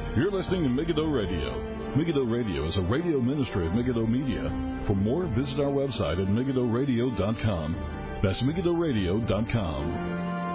You're listening to Megiddo Radio. Megiddo Radio is a radio ministry of Megiddo Media. For more, visit our website at megiddoradio.com. That's megiddoradio.com.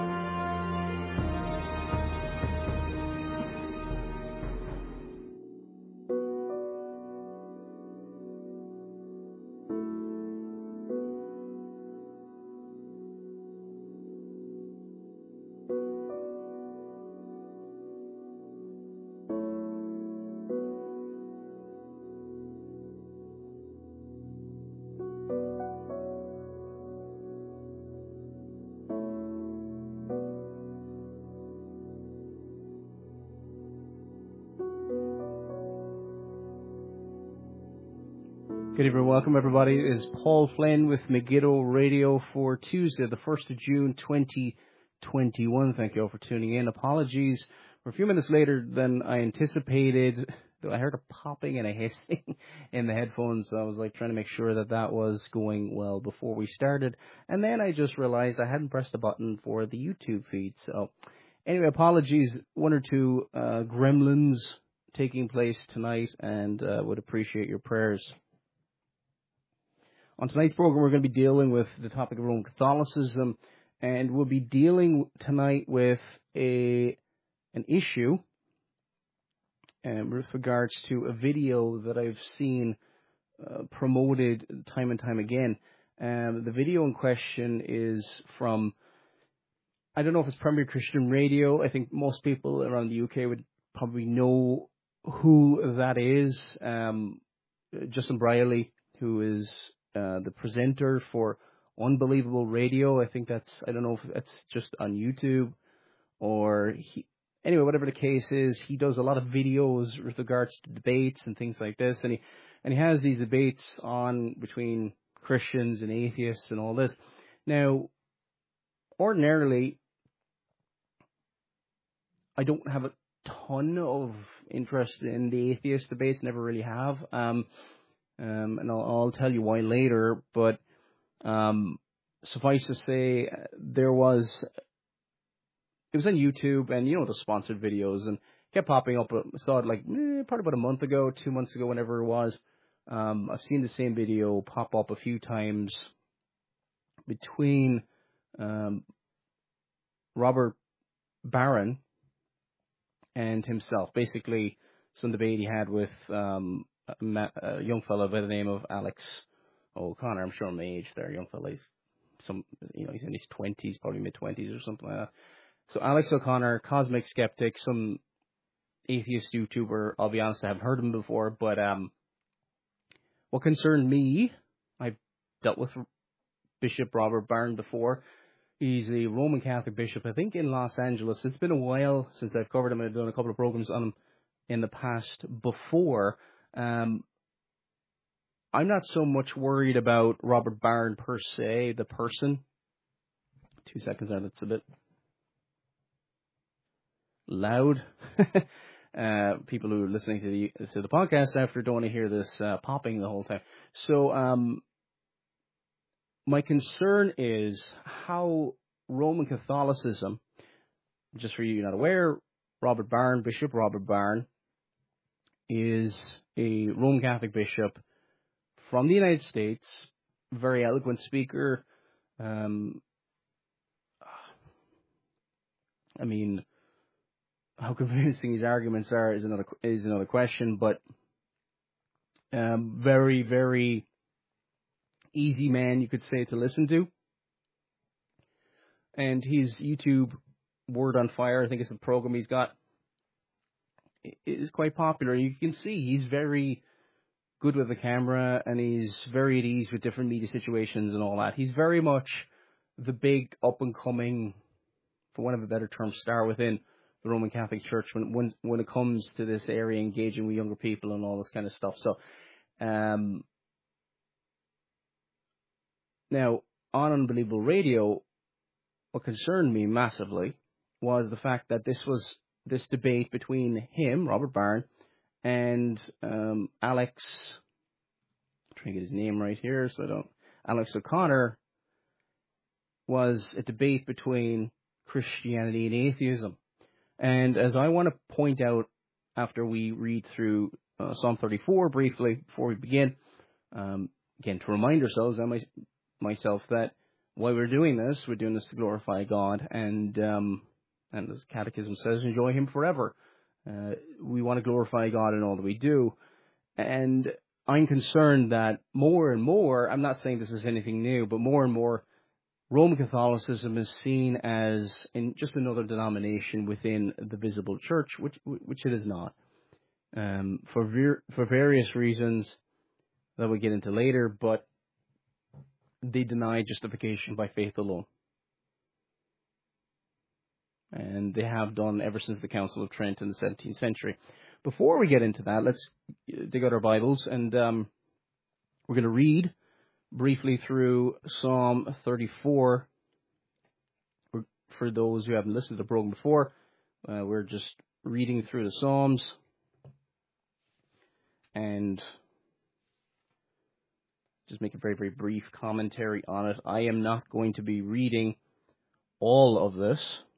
Good evening, welcome everybody. This is Paul Flynn with Megiddo Radio for Tuesday, the 1st of June, 2021. Thank you all for tuning in. Apologies, we're a few minutes later than I anticipated. I heard a popping and a hissing in the headphones, so I was trying to make sure that was going well before we started. And then I just realized I hadn't pressed the button for the YouTube feed. So anyway, apologies, one or two gremlins taking place tonight, and would appreciate your prayers. On tonight's program, we're going to be dealing with the topic of Roman Catholicism, and we'll be dealing tonight with an issue with regards to a video that I've seen promoted time and time again. The video in question is from, I don't know if it's Premier Christian Radio. I think most people around the UK would probably know who that is. Justin Brierley, who is the presenter for Unbelievable Radio. I think I don't know if that's just on YouTube or anyway, whatever the case is, he does a lot of videos with regards to debates and things like this. And he has these debates on between Christians and atheists and all this. Now, ordinarily, I don't have a ton of interest in the atheist debates, never really have. And I'll tell you why later, but suffice to say, it was on YouTube, and you know the sponsored videos, and kept popping up. I saw it probably about a month ago, 2 months ago, whenever it was. I've seen the same video pop up a few times between Robert Barron and himself. Basically, some debate he had with a young fellow by the name of Alex O'Connor. I'm sure my age there, young fellow. He's in his 20s, probably mid-20s or something like that. So Alex O'Connor, cosmic skeptic, some atheist YouTuber. I'll be honest, I haven't heard of him before, but what concerned me, I've dealt with Bishop Robert Barron before. He's a Roman Catholic bishop, I think, in Los Angeles. It's been a while since I've covered him. I've done a couple of programs on him in the past before. I'm not so much worried about Robert Barron per se, the person. 2 seconds there, that's a bit loud. People who are listening to the podcast after don't want to hear this popping the whole time. So my concern is how Roman Catholicism, just for you not aware, Bishop Robert Barron, is a Roman Catholic bishop from the United States, very eloquent speaker. I mean, how convincing his arguments are is another question, but very, very easy man, you could say, to listen to. And his YouTube, Word on Fire, I think it's a program he's got, is quite popular. You can see he's very good with the camera, and he's very at ease with different media situations and all that. He's very much the big up-and-coming, for want of a better term, star within the Roman Catholic Church when it comes to this area, engaging with younger people and all this kind of stuff. So, now, on Unbelievable Radio, what concerned me massively was the fact that this debate between him, Robert Barron, and Alex, I'm trying to get his name right here, Alex O'Connor, was a debate between Christianity and atheism. And as I want to point out after we read through Psalm 34 briefly before we begin. Again, to remind ourselves and myself that while we're doing this to glorify God, and as Catechism says, enjoy Him forever. We want to glorify God in all that we do, and I'm concerned that more and more, I'm not saying this is anything new, but more and more Roman Catholicism is seen as in just another denomination within the visible church, which it is not. For various reasons that we'll get into later, but they deny justification by faith alone. And they have done ever since the Council of Trent in the 17th century. Before we get into that, let's dig out our Bibles, and we're going to read briefly through Psalm 34. For those who haven't listened to the program before, we're just reading through the Psalms and just make a very, very brief commentary on it. I am not going to be reading all of this,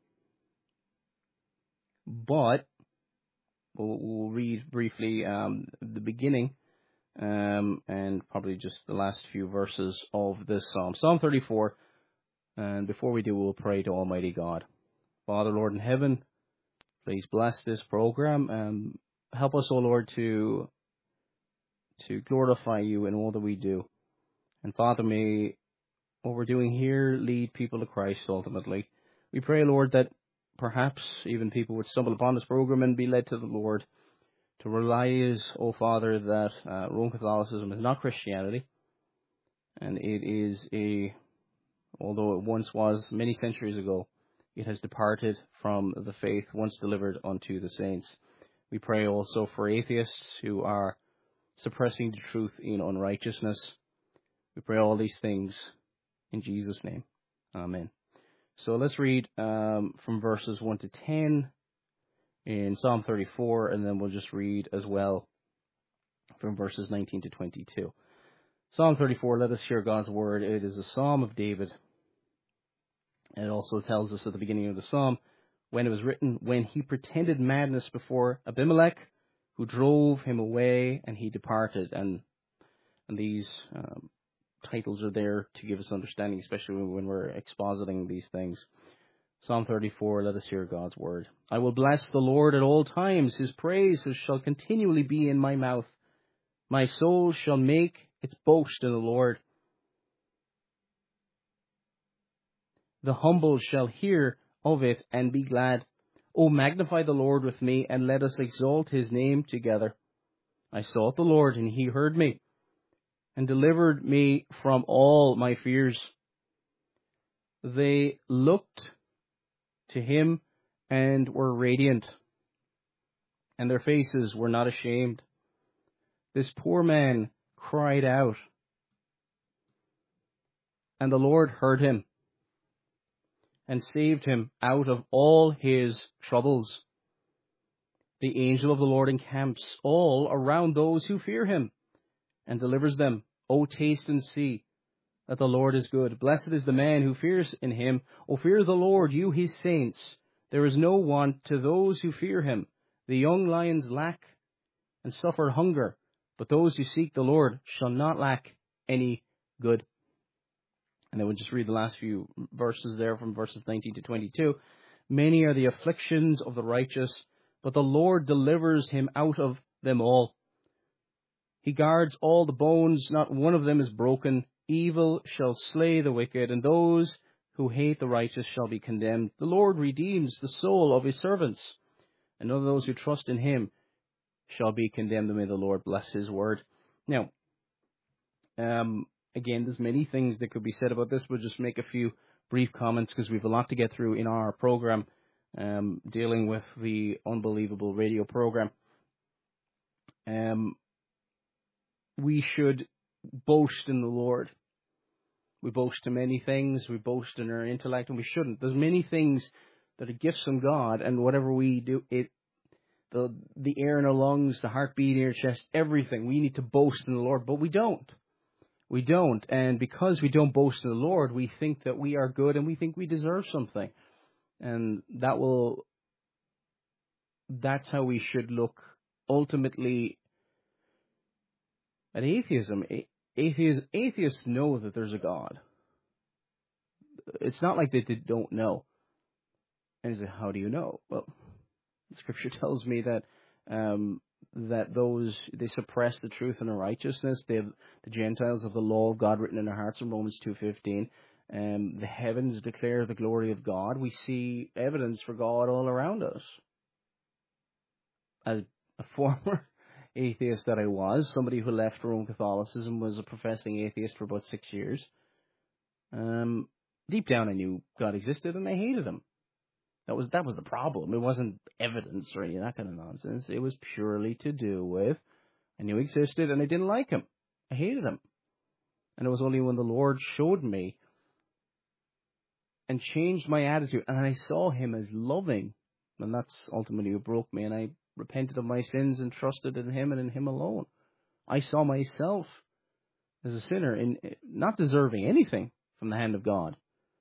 but we'll read briefly the beginning and probably just the last few verses of this Psalm. Psalm 34, and before we do, we'll pray to Almighty God. Father, Lord in heaven, please bless this program. Help us, O Lord, to glorify you in all that we do. And Father, may what we're doing here lead people to Christ ultimately. We pray, Lord, that perhaps even people would stumble upon this program and be led to the Lord, to realize, O Father, that Roman Catholicism is not Christianity, and it is although it once was many centuries ago, it has departed from the faith once delivered unto the saints. We pray also for atheists who are suppressing the truth in unrighteousness. We pray all these things in Jesus' name. Amen. So let's read from verses 1 to 10 in Psalm 34, and then we'll just read as well from verses 19 to 22. Psalm 34, let us hear God's word. It is a psalm of David. And it also tells us at the beginning of the psalm, when it was written, when he pretended madness before Abimelech, who drove him away, and he departed. And these titles are there to give us understanding, especially when we're expositing these things. Psalm 34, let us hear God's word. I will bless the Lord at all times. His praise shall continually be in my mouth. My soul shall make its boast in the Lord. The humble shall hear of it and be glad. O magnify the Lord with me, and let us exalt his name together. I sought the Lord, and he heard me, and delivered me from all my fears. They looked to him and were radiant, and their faces were not ashamed. This poor man cried out, and the Lord heard him and saved him out of all his troubles. The angel of the Lord encamps all around those who fear him and delivers them. O taste and see that the Lord is good. Blessed is the man who fears in him. O fear the Lord, you his saints. There is no want to those who fear him. The young lions lack and suffer hunger, but those who seek the Lord shall not lack any good. And then we'll just read the last few verses there from verses 19 to 22. Many are the afflictions of the righteous, but the Lord delivers him out of them all. He guards all the bones, not one of them is broken. Evil shall slay the wicked, and those who hate the righteous shall be condemned. The Lord redeems the soul of his servants, and none of those who trust in him shall be condemned. And may the Lord bless his word. Now, again, there's many things that could be said about this. We'll just make a few brief comments because we have a lot to get through in our program, dealing with the Unbelievable radio program. We should boast in the Lord. We boast in many things. We boast in our intellect, and we shouldn't. There's many things that are gifts from God, and whatever we do, the air in our lungs, the heartbeat in our chest, everything, we need to boast in the Lord, but we don't. We don't, and because we don't boast in the Lord, we think that we are good and we think we deserve something. And that will that's how we should look ultimately at atheism. Atheists know that there's a God. It's not like they don't know. And you say, how do you know? Well, Scripture tells me that that they suppress the truth and the righteousness. The Gentiles have the law of God written in their hearts in Romans 2:15. The heavens declare the glory of God. We see evidence for God all around us. As a former atheist that I was, somebody who left Roman Catholicism, was a professing atheist for about 6 years. Deep down I knew God existed and I hated him. That was the problem. It wasn't evidence or any of that kind of nonsense. It was purely to do with I knew he existed and I didn't like him. I hated him. And it was only when the Lord showed me and changed my attitude and I saw him as loving, and that's ultimately what broke me, and I repented of my sins and trusted in him and in him alone. I saw myself as a sinner, in not deserving anything from the hand of God.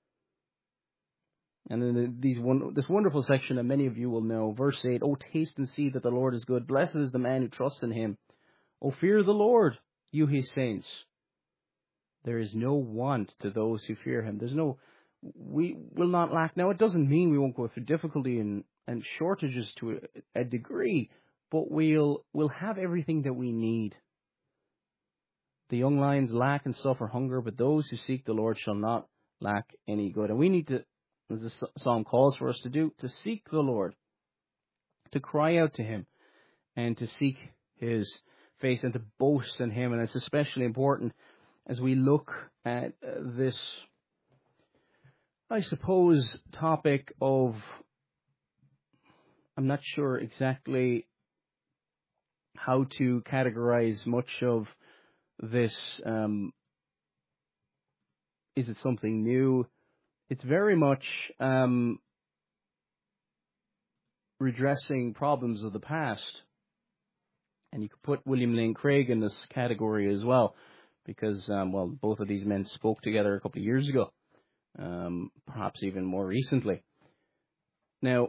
And in this wonderful section that many of you will know, verse 8, "Oh, taste and see that the Lord is good. Blessed is the man who trusts in him. Oh, fear the Lord, you his saints. There is no want to those who fear him." We will not lack. Now, it doesn't mean we won't go through difficulty and shortages to a degree, but we'll have everything that we need. The young lions lack and suffer hunger, but those who seek the Lord shall not lack any good. And we need to, as the psalm calls for us to do, to seek the Lord, to cry out to him, and to seek his face and to boast in him. And it's especially important as we look at this, I suppose, topic of, I'm not sure exactly how to categorize much of this. Is it something new? It's very much redressing problems of the past. And you could put William Lane Craig in this category as well, because, both of these men spoke together a couple of years ago, perhaps even more recently. Now,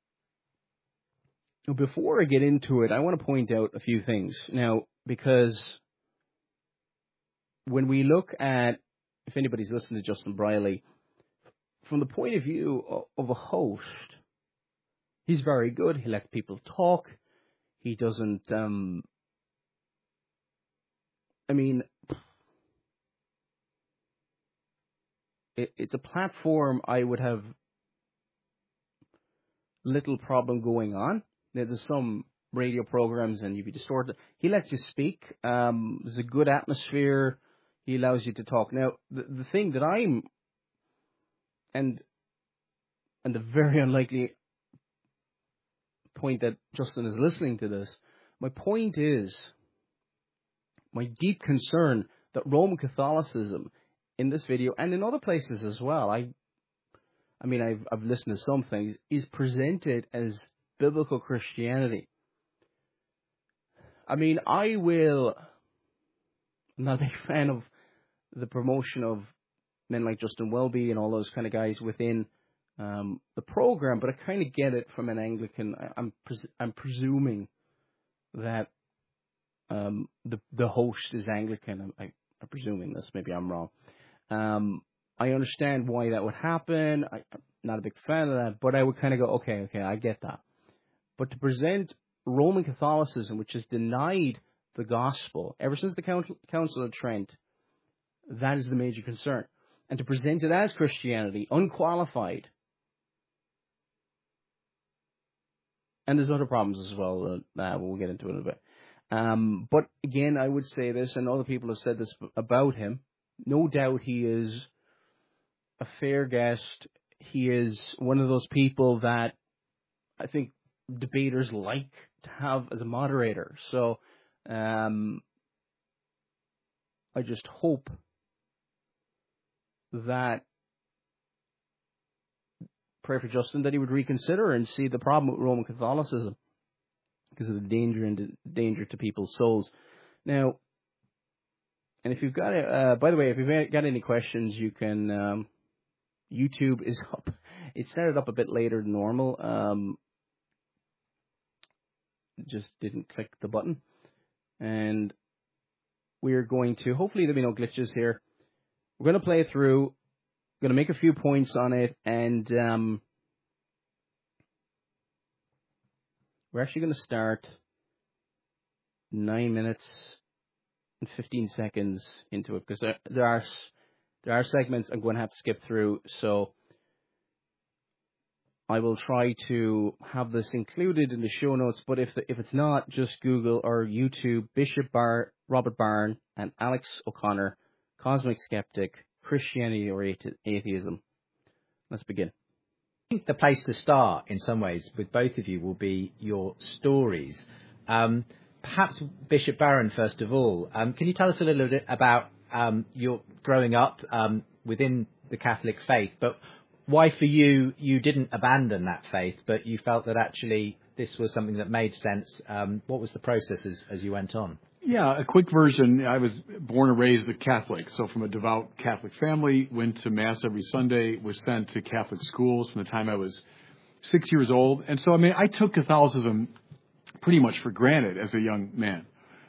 before I get into it, I want to point out a few things. Now, because when we look at, if anybody's listened to Justin Briley, from the point of view of a host, he's very good. He lets people talk. He doesn't, it's a platform I would have little problem going on. There's some radio programs and you'd be distorted. He lets you speak. There's a good atmosphere. He allows you to talk. Now, the thing that and the very unlikely point that Justin is listening to this, my point is, my deep concern that Roman Catholicism in this video and in other places as well, I've listened to some things, is presented as biblical Christianity. I'm not a big fan of the promotion of men like Justin Welby and all those kind of guys within the program, but I kind of get it from an Anglican. I'm presuming that the host is Anglican. I'm presuming this. Maybe I'm wrong. I understand why that would happen. I'm not a big fan of that, but I would kind of go, okay, I get that. But to present Roman Catholicism, which has denied the gospel ever since the Council of Trent, that is the major concern. And to present it as Christianity, unqualified. And there's other problems as well. We'll get into it in a bit. But again, I would say this, and other people have said this about him. No doubt he is a fair guest. He is one of those people that I think debaters like to have as a moderator. So I just hope that, pray for Justin, that he would reconsider and see the problem with Roman Catholicism because of the danger to people's souls. Now, and if you've got, by the way, if you've got any questions, you can, YouTube is up. It started up a bit later than normal. just didn't click the button. And we're going to, hopefully there'll be no glitches here. We're going to play it through. We're going to make a few points on it, and we're actually going to start 9 minutes and 15 seconds into it, because there are segments I'm going to have to skip through, so I will try to have this included in the show notes, but if it's not, just Google or YouTube Robert Barron and Alex O'Connor, Cosmic Skeptic, Christianity or Atheism. Let's begin. I think the place to start, in some ways, with both of you will be your stories. Perhaps Bishop Barron, first of all, can you tell us a little bit about your growing up within the Catholic faith, but why for you didn't abandon that faith, but you felt that actually this was something that made sense? What was the process as you went on? Yeah, a quick version. I was born and raised a Catholic, so from a devout Catholic family, went to Mass every Sunday, was sent to Catholic schools from the time I was 6 years old. And so, I took Catholicism pretty much for granted as a young man.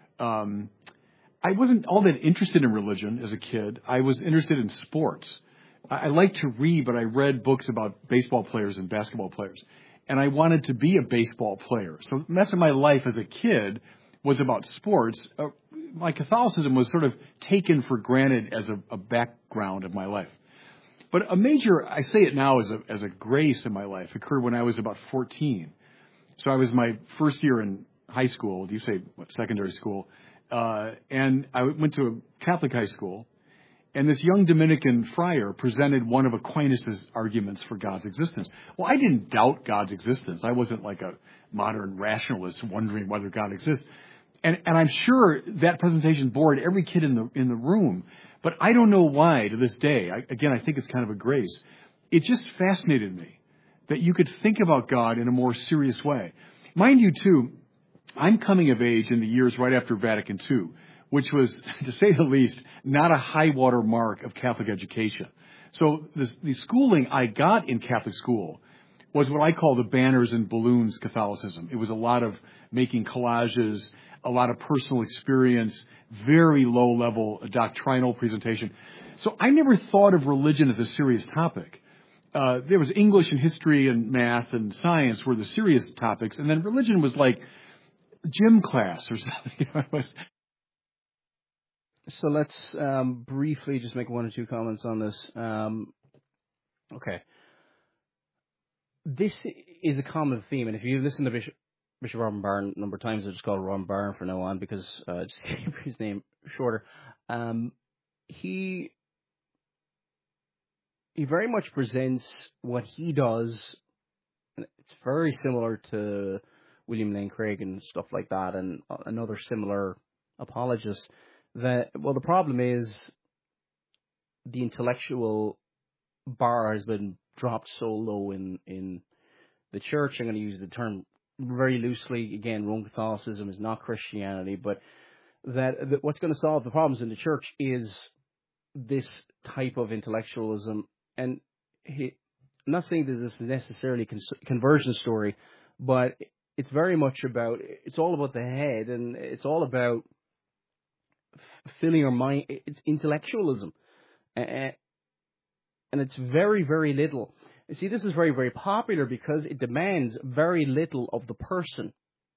I wasn't all that interested in religion as a kid. I was interested in sports. I liked to read, but I read books about baseball players and basketball players. And I wanted to be a baseball player. So the rest of my life as a kid was about sports. My Catholicism was sort of taken for granted as a background of my life. But a major, I say it now as a grace in my life, occurred when I was about 14. So I was my first year in high school, secondary school, and I went to a Catholic high school, and this young Dominican friar presented one of Aquinas' arguments for God's existence. Well, I didn't doubt God's existence. I wasn't like a modern rationalist wondering whether God exists. And I'm sure that presentation bored every kid in the room, but I don't know why to this day. I think it's kind of a grace. It just fascinated me that you could think about God in a more serious way. Mind you, too, I'm coming of age in the years right after Vatican II, which was, to say the least, not a high water mark of Catholic education. So the schooling I got in Catholic school was what I call the banners and balloons Catholicism. It was a lot of making collages, a lot of personal experience, very low-level doctrinal presentation. So I never thought of religion as a serious topic. There was English and history and math and science were the serious topics, and then religion was like gym class or something. So let's briefly just make one or two comments on this. Okay. This is a common theme, and if you listen to Bishop Robert Barron a number of times, I just call it Robert Barron from now on because just to keep his name shorter. He very much presents what he does, and it's very similar to William Lane Craig and stuff like that, and another similar apologist. The problem is the intellectual bar has been dropped so low in the church. I'm going to use the term very loosely. Again, Roman Catholicism is not Christianity, but that what's going to solve the problems in the church is this type of intellectualism. And I'm not saying that this is necessarily a conversion story, but it's very much it's all about the head, and it's all about filling your mind. It's intellectualism. And it's very, very little. You see, this is very, very popular because it demands very little of the person.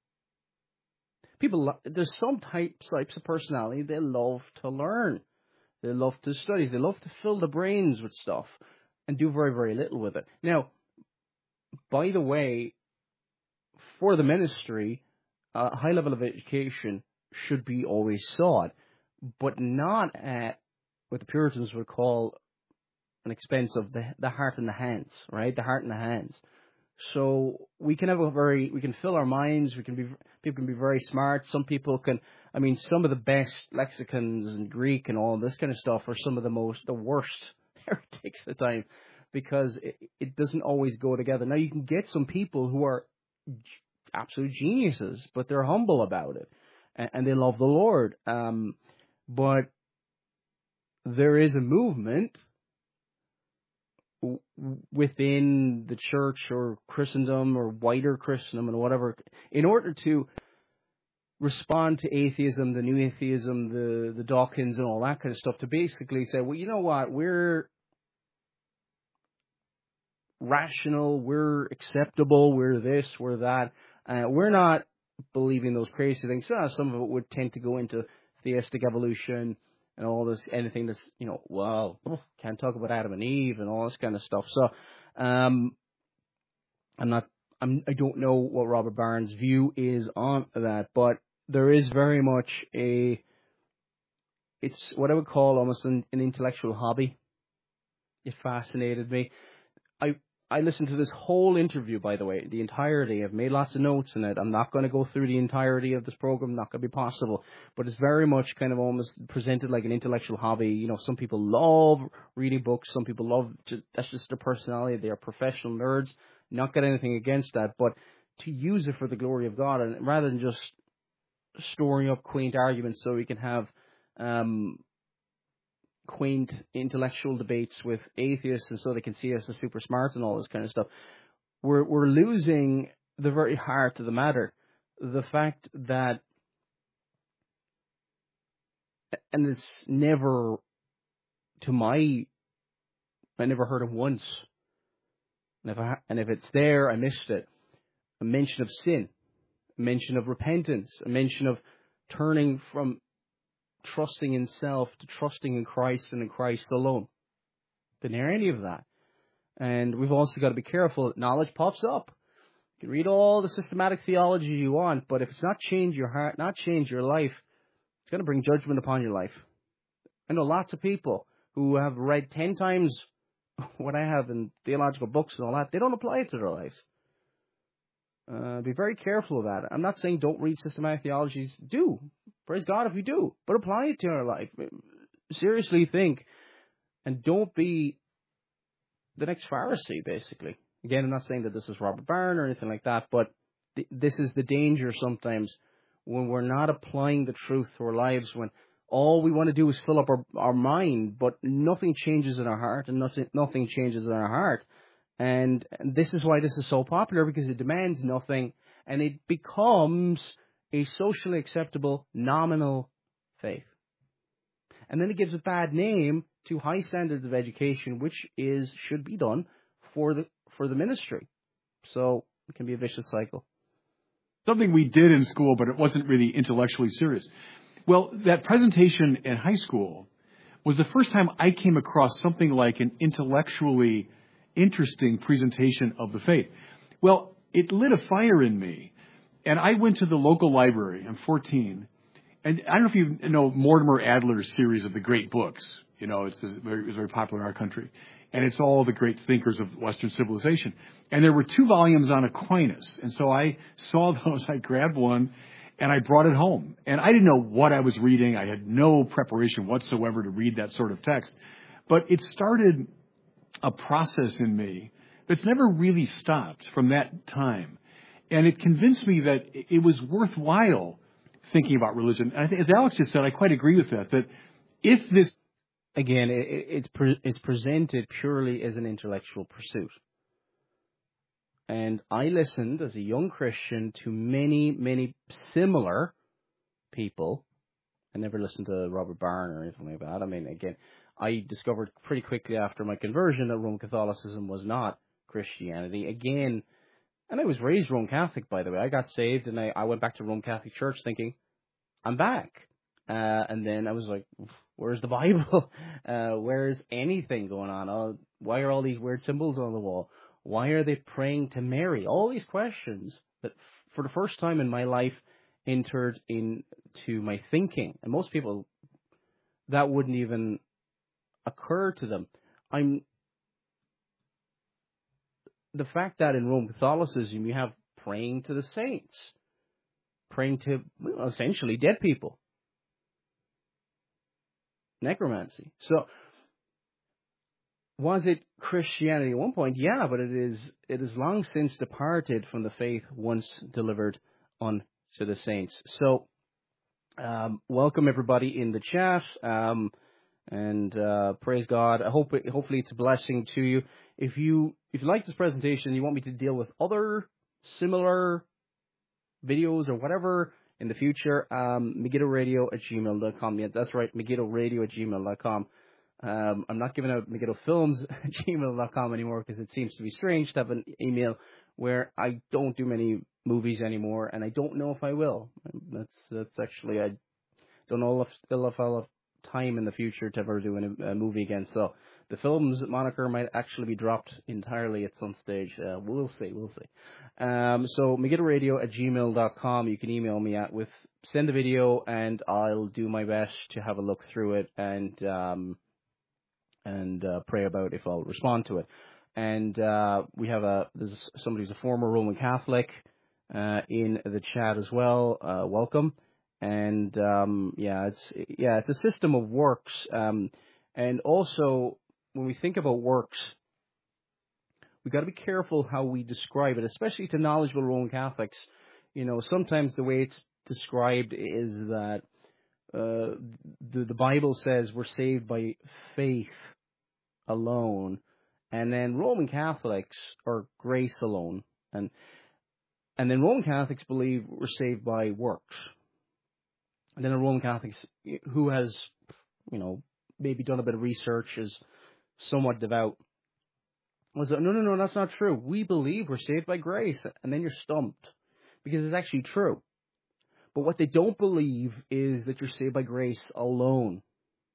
There's some types of personality, they love to learn. They love to study. They love to fill their brains with stuff and do very, very little with it. Now, by the way, for the ministry, a high level of education should be always sought, but not at what the Puritans would call an expense of the heart and the hands, right? The heart and the hands. So we can fill our minds. People can be very smart. Some people can, some of the best lexicons in Greek and all this kind of stuff are some of the worst heretics at the time, because it doesn't always go together. Now you can get some people who are absolute geniuses, but they're humble about it and they love the Lord. But there is a movement within the church or Christendom or wider Christendom and whatever, in order to respond to atheism, the new atheism, the Dawkins and all that kind of stuff, to basically say, well, you know what, we're rational, we're acceptable, we're this, we're that. We're not believing those crazy things. Some of it would tend to go into theistic evolution and all this, anything that's, can't talk about Adam and Eve and all this kind of stuff. So, I don't know what Robert Barron's view is on that, but there is very much it's what I would call almost an intellectual hobby. It fascinated me. I listened to this whole interview, by the way, the entirety. I've made lots of notes in it. I'm not going to go through the entirety of this program, not going to be possible. But it's very much kind of almost presented like an intellectual hobby. You know, some people love reading books. Some people that's just their personality. They are professional nerds. Not got anything against that. But to use it for the glory of God, and rather than just storing up quaint arguments so we can have quaint intellectual debates with atheists and so they can see us as super smart and all this kind of stuff, we're losing the very heart of the matter. The fact that, and it's never, I never heard it once. And if it's there, I missed it. A mention of sin, a mention of repentance, a mention of turning from trusting in self to trusting in Christ and in Christ alone. Didn't hear any of that. And we've also got to be careful that knowledge pops up. You can read all the systematic theology you want, but if it's not change your heart, not change your life, it's going to bring judgment upon your life. I know lots of people who have read 10 times what I have in theological books and all that. They don't apply it to their lives. Be very careful of that. I'm not saying don't read systematic theologies. Do. Praise God if you do. But apply it to your life. Seriously think. And don't be the next Pharisee, basically. Again, I'm not saying that this is Robert Barron or anything like that, but this is the danger sometimes when we're not applying the truth to our lives, when all we want to do is fill up our mind, but nothing changes in our heart, and nothing changes in our heart. And this is why this is so popular, because it demands nothing, and it becomes a socially acceptable nominal faith. And then it gives a bad name to high standards of education, which should be done for the ministry. So it can be a vicious cycle. Something we did in school, but it wasn't really intellectually serious. Well, that presentation in high school was the first time I came across something like an intellectually interesting presentation of the faith. Well, it lit a fire in me. And I went to the local library. I'm 14. And I don't know if you know Mortimer Adler's series of the great books. You know, it was very popular in our country. And it's all the great thinkers of Western civilization. And there were 2 volumes on Aquinas. And so I saw those. I grabbed one and I brought it home. And I didn't know what I was reading. I had no preparation whatsoever to read that sort of text. But it started a process in me that's never really stopped from that time. And it convinced me that it was worthwhile thinking about religion. And I think, as Alex just said, I quite agree with that if this... Again, it's presented purely as an intellectual pursuit. And I listened as a young Christian to many, many similar people. I never listened to Robert Barron or anything like that. I mean, again, I discovered pretty quickly after my conversion that Roman Catholicism was not Christianity. Again, and I was raised Roman Catholic, by the way. I got saved and I went back to Roman Catholic Church thinking, I'm back. And then I was like, where's the Bible? Where's anything going on? Why are all these weird symbols on the wall? Why are they praying to Mary? All these questions that for the first time in my life entered into my thinking. And most people, that wouldn't even occur to them. The fact that in Roman Catholicism you have praying to the saints, praying to essentially dead people, necromancy. So, was it Christianity at one point? Yeah, but it is long since departed from the faith once delivered unto the saints. So, welcome everybody in the chat, and praise God. Hopefully it's a blessing to you. If you like this presentation, you want me to deal with other similar videos or whatever in the future. MegiddoRadio@gmail.com. Yeah, that's right, MegiddoRadio@gmail.com. I'm not giving out MegiddoFilms@gmail.com anymore because it seems to be strange to have an email where I don't do many movies anymore, and I don't know if I will. That's actually, I don't know if I'll have time in the future to ever do a movie again. So the films moniker might actually be dropped entirely at some stage. We'll see. So MegiddoRadio@gmail.com. You can email me send the video, and I'll do my best to have a look through it and pray about if I'll respond to it. And we have there's somebody who's a former Roman Catholic in the chat as well. Welcome. And it's a system of works. And also, when we think about works, we got to be careful how we describe it, especially to knowledgeable Roman Catholics. You know, sometimes the way it's described is that the Bible says we're saved by faith alone, and then Roman Catholics are grace alone, and then Roman Catholics believe we're saved by works. And then a Roman Catholic who has, maybe done a bit of research, is somewhat devout, was like, no, that's not true. We believe we're saved by grace. And then you're stumped because it's actually true. But what they don't believe is that you're saved by grace alone.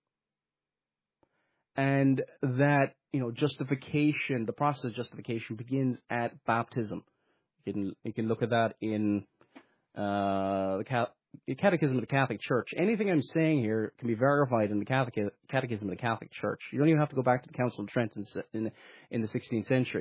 And that, justification, the process of justification begins at baptism. You can look at that in the Catechism of the Catholic Church. Anything I'm saying here can be verified in the Catechism of the Catholic Church. You don't even have to go back to the Council of Trent in the 16th century.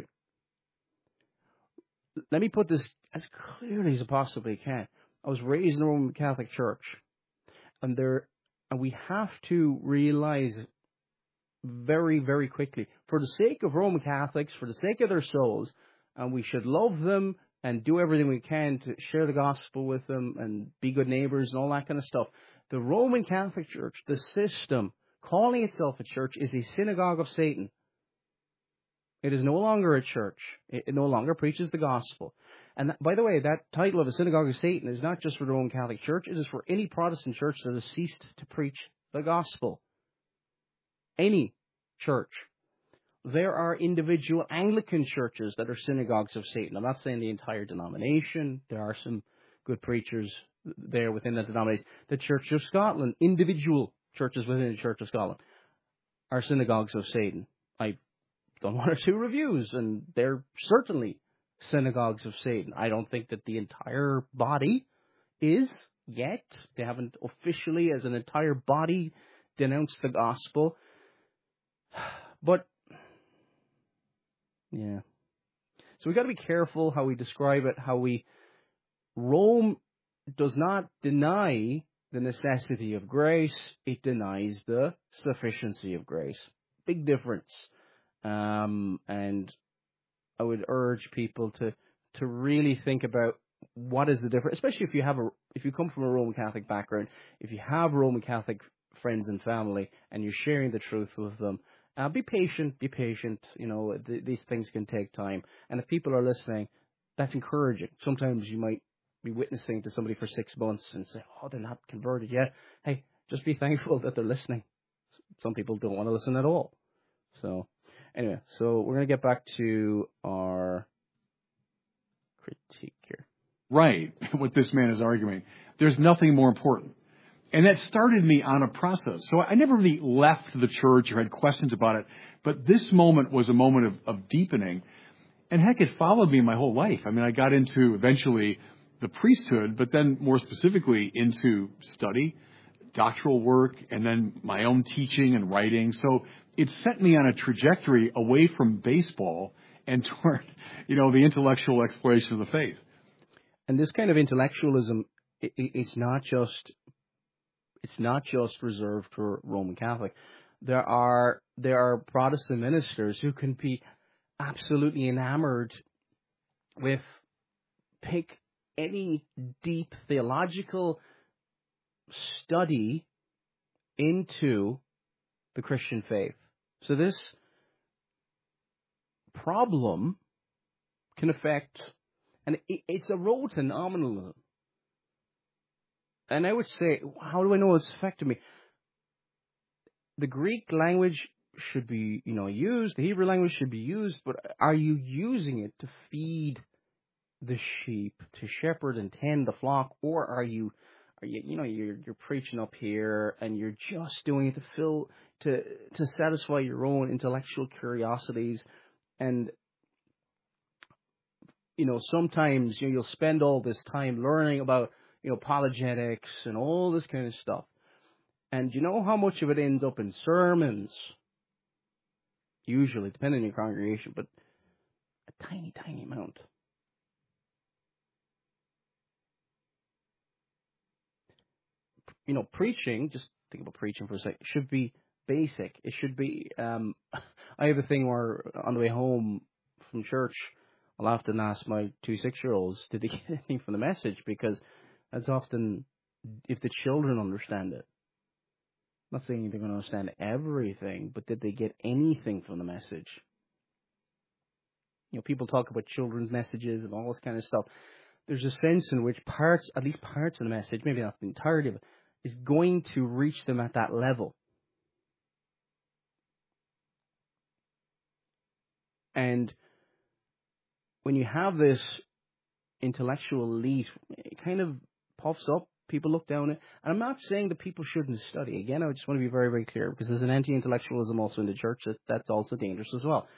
Let me put this as clearly as I possibly can. I was raised in the Roman Catholic Church, and we have to realize very, very quickly, for the sake of Roman Catholics, for the sake of their souls, and we should love them and do everything we can to share the gospel with them and be good neighbors and all that kind of stuff. The Roman Catholic Church, the system, calling itself a church, is a synagogue of Satan. It is no longer a church. It no longer preaches the gospel. And by the way, that title of a synagogue of Satan is not just for the Roman Catholic Church. It is for any Protestant church that has ceased to preach the gospel. Any church. There are individual Anglican churches that are synagogues of Satan. I'm not saying the entire denomination. There are some good preachers there within that denomination. The Church of Scotland, individual churches within the Church of Scotland, are synagogues of Satan. I've done one or two reviews, and they're certainly synagogues of Satan. I don't think that the entire body is yet. They haven't officially, as an entire body, denounced the gospel. But yeah. So we got to be careful how we describe it, Rome does not deny the necessity of grace, it denies the sufficiency of grace. Big difference. And I would urge people to really think about what is the difference, especially if you come from a Roman Catholic background, if you have Roman Catholic friends and family and you're sharing the truth with them. Be patient. These things can take time. And if people are listening, that's encouraging. Sometimes you might be witnessing to somebody for 6 months and say, oh, they're not converted yet. Hey, just be thankful that they're listening. Some people don't want to listen at all. So, anyway, we're going to get back to our critique here. Right, what this man is arguing. There's nothing more important. And that started me on a process. So I never really left the church or had questions about it. But this moment was a moment of deepening. And heck, it followed me my whole life. I mean, I got into eventually the priesthood, but then more specifically into study, doctoral work, and then my own teaching and writing. So it set me on a trajectory away from baseball and toward, the intellectual exploration of the faith. And this kind of intellectualism, it's not just reserved for Roman Catholic. There are Protestant ministers who can be absolutely enamored with pick any deep theological study into the Christian faith. So this problem can affect, and it's a road to nominalism. And I would say, how do I know it's affected me? The Greek language should be, used. The Hebrew language should be used. But are you using it to feed the sheep, to shepherd and tend the flock, or are you you're preaching up here and you're just doing it to satisfy your own intellectual curiosities? And sometimes you'll spend all this time learning about apologetics and all this kind of stuff, and you know how much of it ends up in sermons, usually depending on your congregation, but a tiny amount. Preaching, just think about preaching for a second, should be basic. It should be, I have a thing where on the way home from church, I'll often ask my 2 6-year-olds, did they get anything from the message? Because that's often, if the children understand it. I'm not saying they're going to understand everything, but did they get anything from the message? People talk about children's messages and all this kind of stuff. There's a sense in which at least parts of the message, maybe not the entirety of it, is going to reach them at that level. And when you have this intellectual elite, it kind of puffs up. People look down it. And I'm not saying that people shouldn't study. Again, I just want to be very, very clear, because there's an anti-intellectualism also in the church that's also dangerous as well.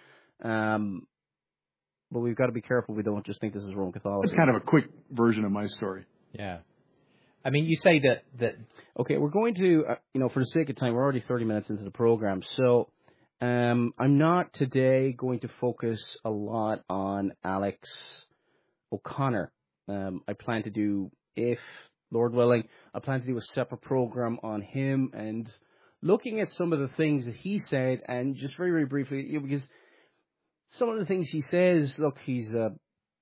But we've got to be careful we don't just think this is Roman Catholicism. That's kind of a quick version of my story. Yeah. I mean, you say that... Okay, we're going to, for the sake of time, we're already 30 minutes into the program, so I'm not today going to focus a lot on Alex O'Connor. I plan to do, if Lord willing, I plan to do a separate program on him and looking at some of the things that he said, and just very, very briefly, because some of the things he says, look, he's a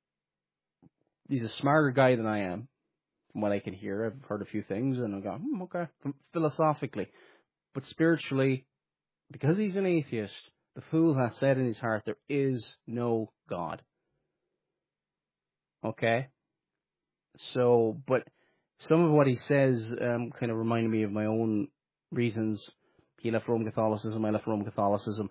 smarter guy than I am. From what I can hear, I've heard a few things, and I've gone, okay, philosophically. But spiritually, because he's an atheist, the fool hath said in his heart, there is no God. Okay? So, but some of what he says kind of reminded me of my own reasons. He left Roman Catholicism, I left Roman Catholicism.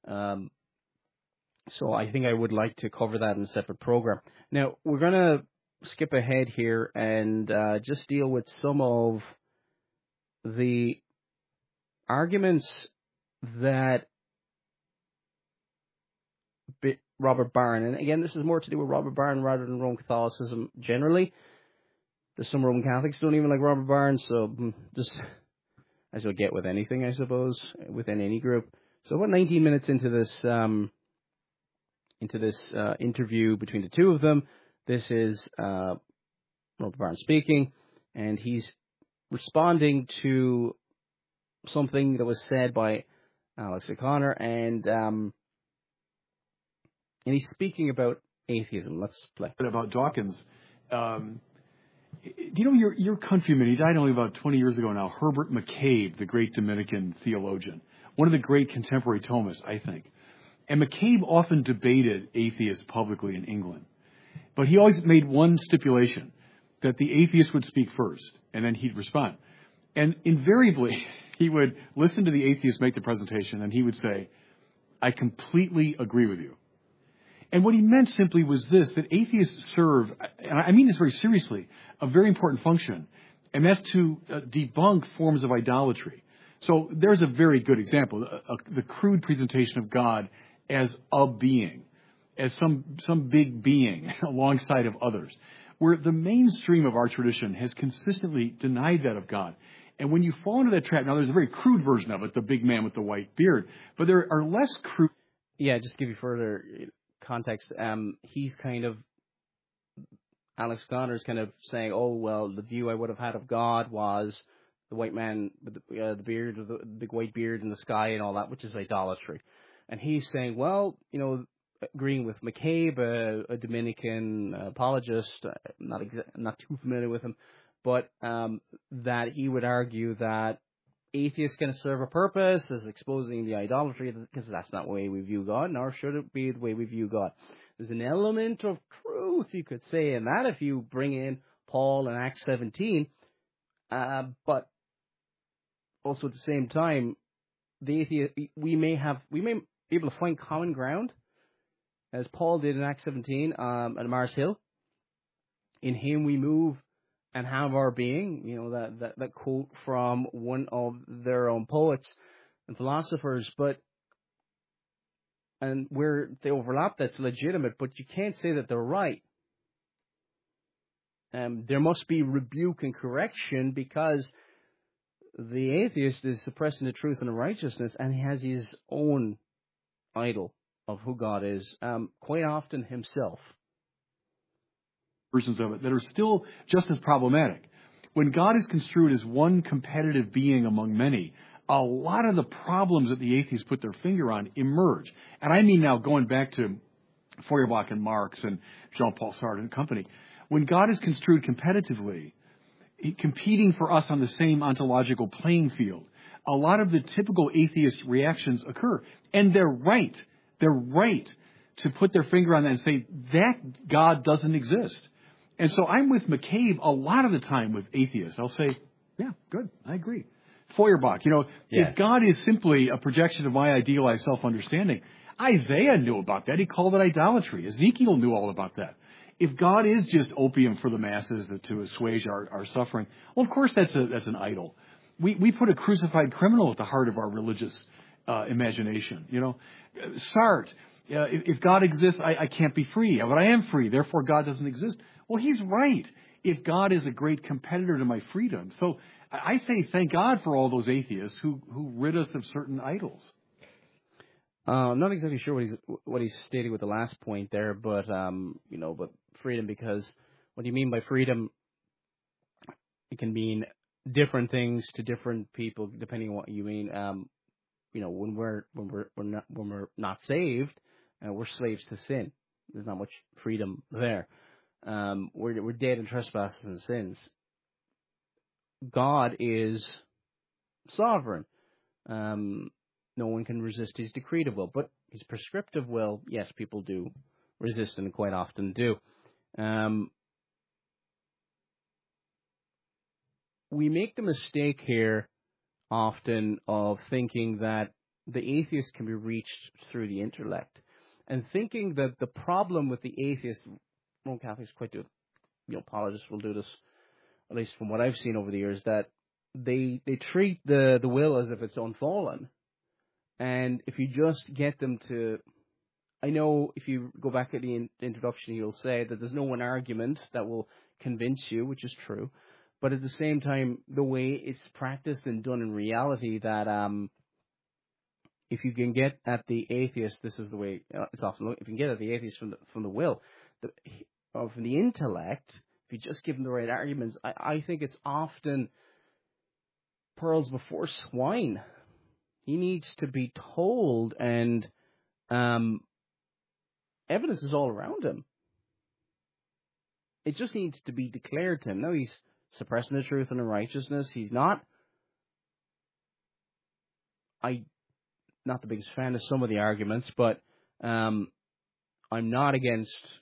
So I think I would like to cover that in a separate program. Now, we're going to skip ahead here and just deal with some of the arguments that Robert Barron, and again, this is more to do with Robert Barron rather than Roman Catholicism generally. There's some Roman Catholics don't even like Robert Barron, so just as you'll get with anything, I suppose, within any group. So about 19 minutes into this interview between the two of them, this is Robert Barron speaking, and he's responding to something that was said by Alex O'Connor, and he's speaking about atheism. Let's play. About Dawkins. Do you know your countryman, he died only about 20 years ago now, Herbert McCabe, the great Dominican theologian, one of the great contemporary Thomists, I think. And McCabe often debated atheists publicly in England. But he always made one stipulation, that the atheist would speak first, and then he'd respond. And invariably, he would listen to the atheist make the presentation, and he would say, I completely agree with you. And what he meant simply was this, that atheists serve, and I mean this very seriously, a very important function, and that's to debunk forms of idolatry. So there's a very good example, the crude presentation of God as a being, as some big being alongside of others, where the mainstream of our tradition has consistently denied that of God. And when you fall into that trap, now there's a very crude version of it, the big man with the white beard, but there are less crude... Yeah, just to give you further context, he's kind of, Alex O'Connor is kind of saying, oh, well, the view I would have had of God was the white man with the beard, the big white beard in the sky and all that, which is idolatry. And he's saying, well, agreeing with McCabe, a Dominican apologist, not too familiar with him, but that he would argue that atheists can serve a purpose as exposing the idolatry, because that's not the way we view God, nor should it be the way we view God. There's an element of truth, you could say, in that if you bring in Paul in Acts 17, But also at the same time, the atheist, we may be able to find common ground, as Paul did in Acts 17 at Mars Hill. In him we move and have our being. You know, that quote from one of their own poets and philosophers. And where they overlap, that's legitimate, but you can't say that they're right. There must be rebuke and correction, because the atheist is suppressing the truth and the righteousness, and he has his own idol of who God is, quite often himself. Versions of it that are still just as problematic. When God is construed as one competitive being among many, a lot of the problems that the atheists put their finger on emerge. And I mean now going back to Feuerbach and Marx and Jean-Paul Sartre and company. When God is construed competitively, competing for us on the same ontological playing field, a lot of the typical atheist reactions occur. And they're right. They're right to put their finger on that and say, that God doesn't exist. And so I'm with McCabe a lot of the time with atheists. I'll say, yeah, good, I agree. Feuerbach, yes. If God is simply a projection of my idealized self-understanding, Isaiah knew about that. He called it idolatry. Ezekiel knew all about that. If God is just opium for the masses to assuage our suffering, well, of course that's an idol. We put a crucified criminal at the heart of our religious imagination. Sartre, if God exists, I can't be free. But I am free, therefore God doesn't exist. Well, he's right. If God is a great competitor to my freedom. So I say thank God for all those atheists who rid us of certain idols. I'm not exactly sure what he's stating with the last point there, but but freedom, because what do you mean by freedom? It can mean different things to different people depending on what you mean. When we're not saved, we're slaves to sin. There's not much freedom there. We're dead in trespasses and sins. God is sovereign. No one can resist his decretive will, but his prescriptive will, yes, people do resist and quite often do. We make the mistake here often of thinking that the atheist can be reached through the intellect, and thinking that the problem with the atheist, Roman Catholics quite do it, apologists will do this, at least from what I've seen over the years, that they treat the will as if it's unfallen. And if you just get them to, I know if you go back at the introduction, you'll say that there's no one argument that will convince you, which is true. But at the same time, the way it's practiced and done in reality, that if you can get at the atheist, this is the way it's often looked. If you can get at the atheist from the will, or from the intellect, if you just give them the right arguments, I think it's often pearls before swine. He needs to be told, and evidence is all around him. It just needs to be declared to him. No, he's suppressing the truth and the righteousness. He's not. I'm not the biggest fan of some of the arguments, but I'm not against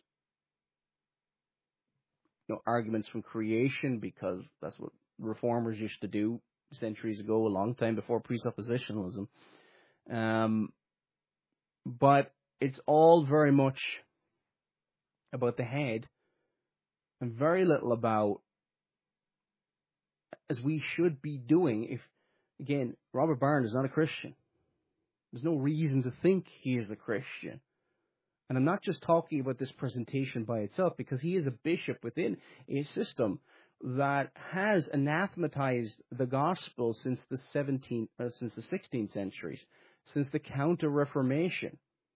arguments from creation, because that's what reformers used to do centuries ago, a long time before presuppositionalism. But it's all very much about the head and very little about, as we should be doing. If, again, Robert Barron is not a Christian. There's no reason to think he is a Christian. And I'm not just talking about this presentation by itself, because he is a bishop within a system that has anathematized the gospel since the 16th centuries, since the Counter-Reformation.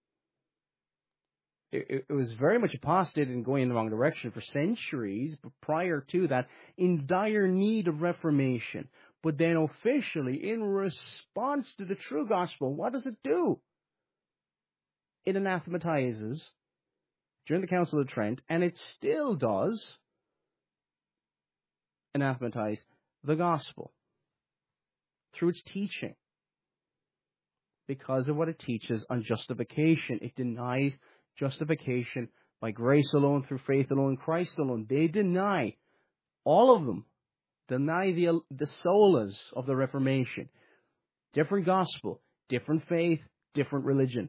It was very much apostate and going in the wrong direction for centuries, but prior to that, in dire need of reformation. But then officially, in response to the true gospel, what does it do? It anathematizes during the Council of Trent, and it still does anathematize the gospel through its teaching, because of what it teaches on justification. It denies justification by grace alone, through faith alone, Christ alone. They deny, all of them, deny the solas of the Reformation. Different gospel, different faith, different religion.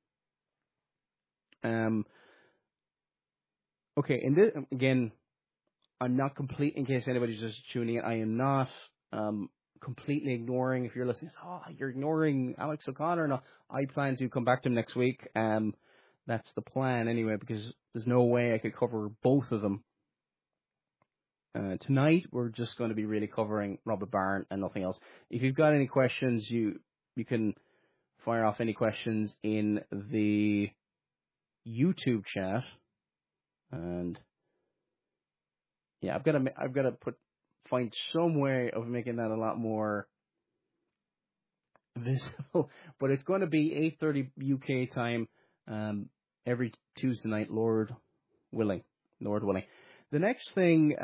Okay, and this, again, I'm not complete, in case anybody's just tuning in, I am not completely ignoring, if you're listening, you're ignoring Alex O'Connor. No, I plan to come back to him next week. That's the plan anyway, because there's no way I could cover both of them. Tonight, we're just going to be really covering Robert Barron and nothing else. If you've got any questions, you can fire off any questions in the YouTube chat. And yeah, I've got to find some way of making that a lot more visible. But it's going to be 8:30 UK time every Tuesday night, Lord willing. The next thing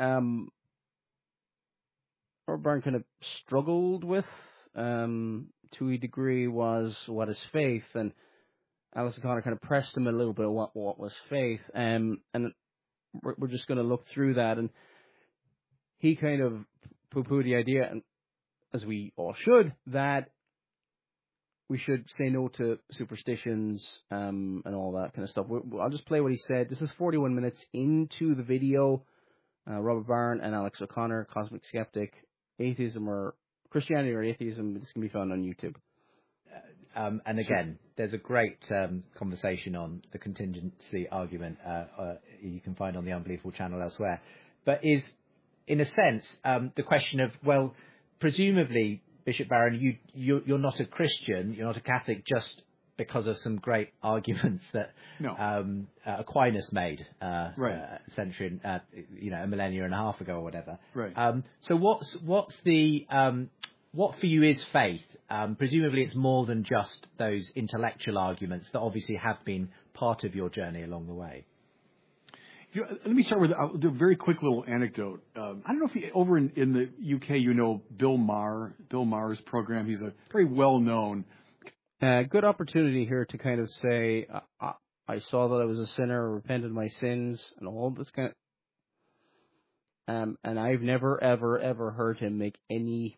Robert Barron kind of struggled with to a degree was what is faith, and Alex O'Connor kind of pressed him a little bit what was faith, and we're just going to look through that, and he kind of poo-pooed the idea, and as we all should, that we should say no to superstitions and all that kind of stuff. I'll just play what he said. This is 41 minutes into the video. Robert Barron and Alex O'Connor, Cosmic Skeptic, Atheism or Christianity or Atheism. This can be found on YouTube. And again, there's a great conversation on the contingency argument you can find on the Unbelievable channel elsewhere. But is, in a sense, the question of, well, presumably, Bishop Barron, you're not a Christian, you're not a Catholic, just because of some great arguments that Aquinas made a century, a millennia and a half ago or whatever. Right. So what's the what for you is faith? Presumably, it's more than just those intellectual arguments that obviously have been part of your journey along the way. Let me start with a very quick little anecdote. I don't know if over in the UK, you know Bill Maher's program. He's a very well-known. Good opportunity here to kind of say, I saw that I was a sinner, repented of my sins, and all this kind of. And I've never, ever, ever heard him make any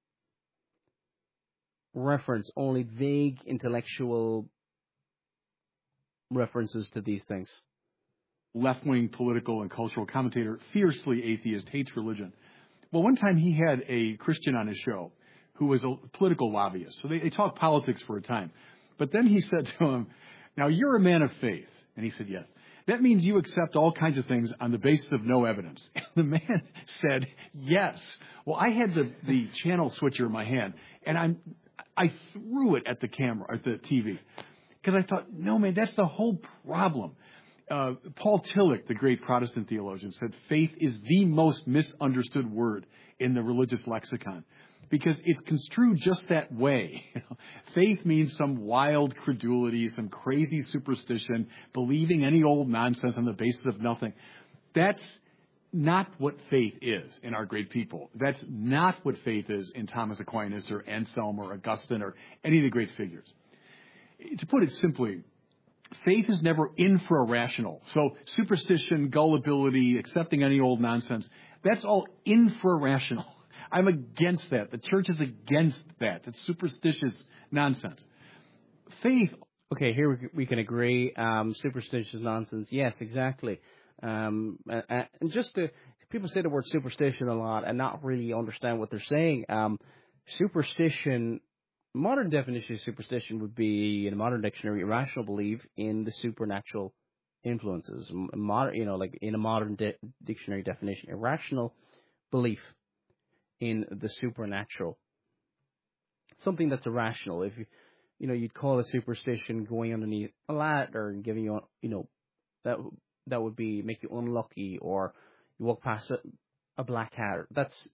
reference, only vague intellectual references to these things. Left-wing political and cultural commentator, fiercely atheist, hates religion. Well, one time he had a Christian on his show who was a political lobbyist. So they talked politics for a time. But then he said to him, now you're a man of faith. And he said, yes. That means you accept all kinds of things on the basis of no evidence. And the man said, yes. Well, I had the channel switcher in my hand, and I threw it at the camera, at the TV. Because I thought, no, man, that's the whole problem. Paul Tillich, the great Protestant theologian, said faith is the most misunderstood word in the religious lexicon because it's construed just that way. Faith means some wild credulity, some crazy superstition, believing any old nonsense on the basis of nothing. That's not what faith is in our great people. That's not what faith is in Thomas Aquinas or Anselm or Augustine or any of the great figures. To put it simply, faith is never infra-rational. So superstition, gullibility, accepting any old nonsense, that's all infra-rational. I'm against that. The church is against that. It's superstitious nonsense. Faith. Okay, here we can agree. Superstitious nonsense. Yes, exactly. And just to, people say the word superstition a lot and not really understand what they're saying. Superstition, modern definition of superstition would be, in a modern dictionary, irrational belief in the supernatural influences. Like in a modern dictionary definition, irrational belief in the supernatural. Something that's irrational. If you'd call a superstition going underneath a ladder and giving you, that would be make you unlucky, or you walk past a black cat. That's,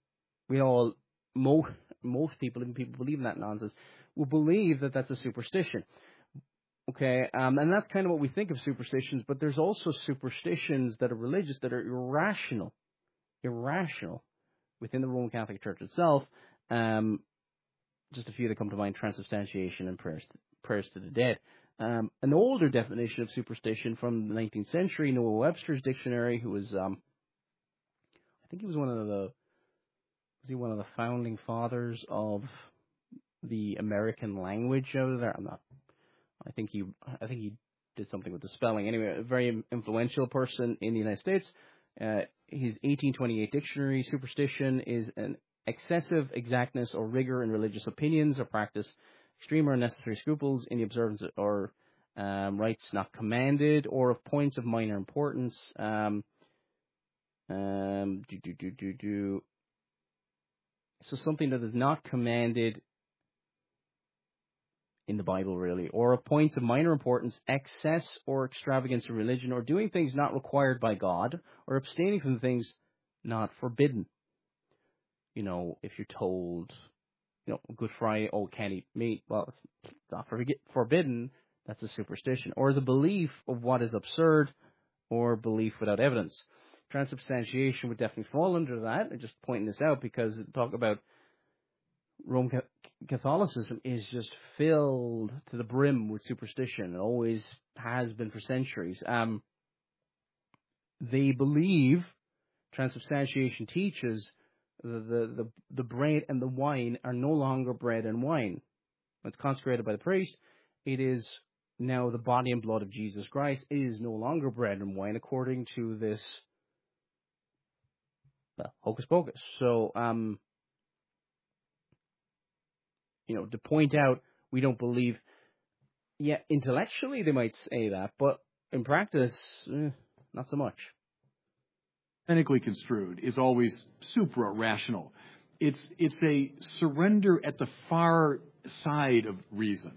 most people, even people believe in that nonsense, will believe that that's a superstition. Okay, and that's kind of what we think of superstitions, but there's also superstitions that are religious that are irrational within the Roman Catholic Church itself. Just a few that come to mind: transubstantiation and prayers to the dead. An older definition of superstition from the 19th century, Noah Webster's dictionary, who was, I think he was one of the Was he one of the founding fathers of the American language out of there? I think he did something with the spelling. Anyway, a very influential person in the United States. His 1828 dictionary, superstition is an excessive exactness or rigor in religious opinions or practice, extreme or unnecessary scruples in the observance or rites not commanded, or of points of minor importance. So something that is not commanded in the Bible, really, or of points of minor importance, excess or extravagance of religion, or doing things not required by God, or abstaining from things not forbidden. You know, if you're told, Good Friday, can't eat meat, well, it's not forbidden, that's a superstition. Or the belief of what is absurd, or belief without evidence. Transubstantiation would definitely fall under that. I'm just pointing this out because talk about Roman Catholicism is just filled to the brim with superstition. It always has been for centuries. They believe transubstantiation teaches the bread and the wine are no longer bread and wine. When it's consecrated by the priest, it is now the body and blood of Jesus Christ. It is no longer bread and wine according to this hocus pocus. So, to point out, we don't believe, intellectually they might say that, but in practice, not so much. Technically construed is always supra-rational. It's a surrender at the far side of reason.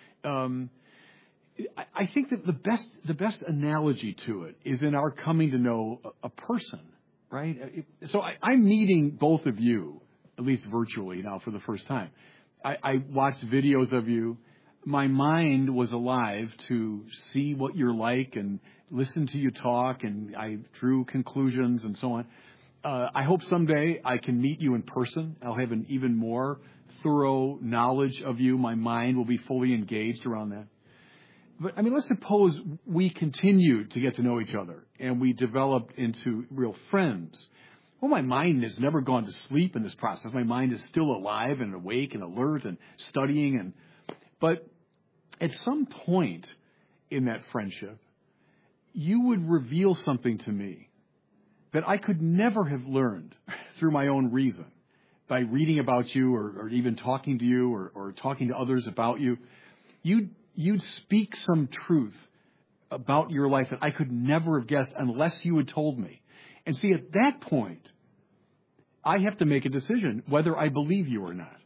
I think that the best analogy to it is in our coming to know a person, right? So I'm meeting both of you, at least virtually now for the first time. I watched videos of you. My mind was alive to see what you're like and listen to you talk, and I drew conclusions and so on. I hope someday I can meet you in person. I'll have an even more thorough knowledge of you. My mind will be fully engaged around that. But, let's suppose we continued to get to know each other and we developed into real friends. Well, my mind has never gone to sleep in this process. My mind is still alive and awake and alert and studying. But at some point in that friendship, you would reveal something to me that I could never have learned through my own reason by reading about you or even talking to you or talking to others about you. You'd speak some truth about your life that I could never have guessed unless you had told me. And see, at that point, I have to make a decision whether I believe you or not.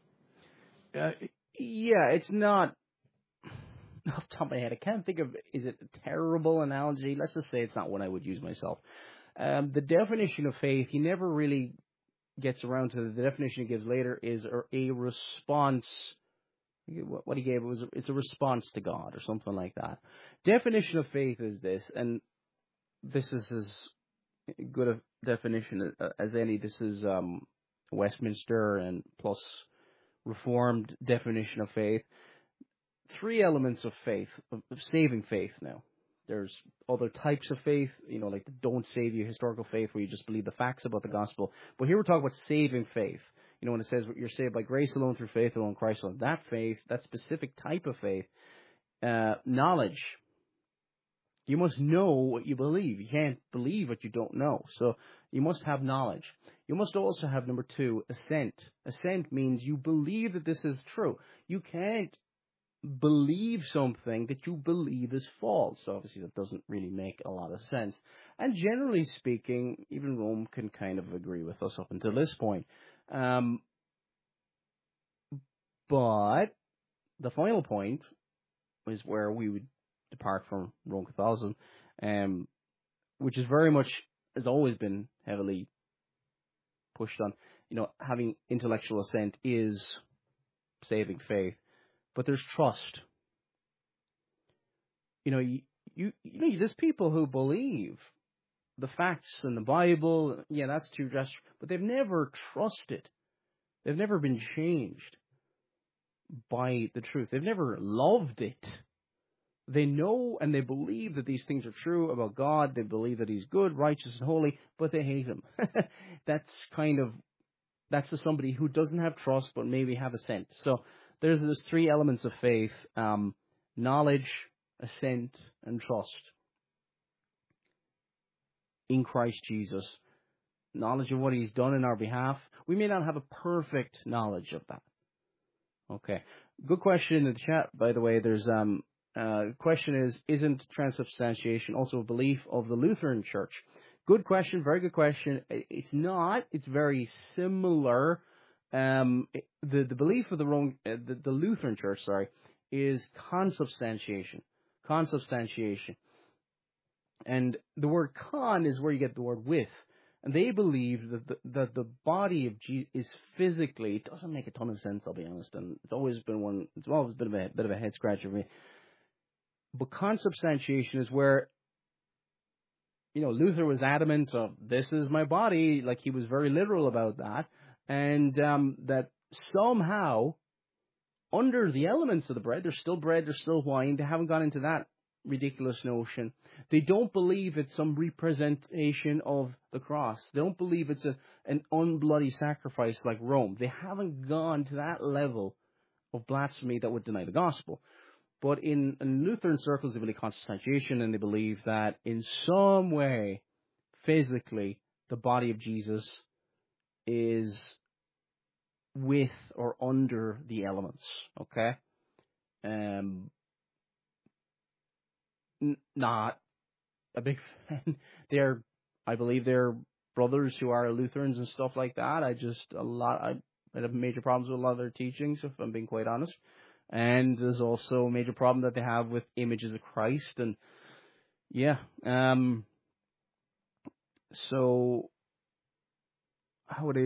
It's not off the top of my head. I can't think of, is it a terrible analogy? Let's just say it's not one I would use myself. The definition of faith, he never really gets around to. The definition he gives later is a response. What he gave it's a response to God or something like that. Definition of faith is this, and this is as good a definition as any. This is Westminster and plus Reformed definition of faith. 3 elements of faith, of saving faith now. There's other types of faith, like the don't save you historical faith where you just believe the facts about the gospel. But here we're talking about saving faith. When it says you're saved by grace alone, through faith alone, Christ alone. That faith, that specific type of faith, knowledge. You must know what you believe. You can't believe what you don't know. So you must have knowledge. You must also have, number 2, assent. Assent means you believe that this is true. You can't believe something that you believe is false. So obviously that doesn't really make a lot of sense. And generally speaking, even Rome can kind of agree with us up until this point. But the final point is where we would depart from Roman Catholicism, which is very much, has always been heavily pushed on. Having intellectual assent is saving faith, but there's trust. There's people who believe the facts in the Bible, that's true, but they've never trusted. They've never been changed by the truth. They've never loved it. They know and they believe that these things are true about God. They believe that He's good, righteous, and holy, but they hate Him. That's kind of That's to somebody who doesn't have trust but maybe have assent. So there's 3 elements of faith: knowledge, assent, and trust in Christ Jesus. Knowledge of what he's done in our behalf. We may not have a perfect knowledge of that. Okay. Good question in the chat, by the way. There's question is, isn't transubstantiation also a belief of the Lutheran Church? Good question, very good question. It's not. It's very similar. The belief of the Lutheran Church, is consubstantiation. Consubstantiation. And the word con is where you get the word with. And they believe that the body of Jesus is physically, it doesn't make a ton of sense, I'll be honest, and it's always been a bit of a head scratcher for me. But consubstantiation is where, Luther was adamant of, this is my body, like he was very literal about that, and that somehow, under the elements of the bread, there's still bread, there's still wine, they haven't gone into that ridiculous notion. They don't believe it's some representation of the cross. They don't believe it's an unbloody sacrifice like Rome. They haven't gone to that level of blasphemy that would deny the gospel. But in Lutheran circles, they believe consubstantiation, and they believe that in some way, physically, the body of Jesus is with or under the elements. Okay? Not a big fan. I believe they're brothers who are Lutherans and stuff like that. I have major problems with a lot of their teachings, if I'm being quite honest. And there's also a major problem that they have with images of Christ. And yeah, so how would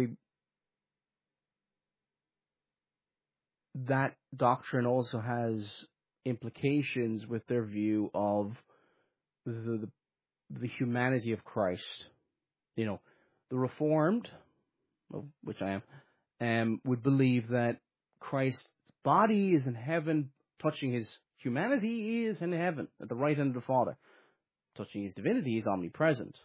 that doctrine also has implications with their view of the humanity of Christ. The Reformed, of which I am, would believe that Christ's body is in heaven, touching his humanity, he is in heaven, at the right hand of the Father. Touching his divinity, he is omnipresent.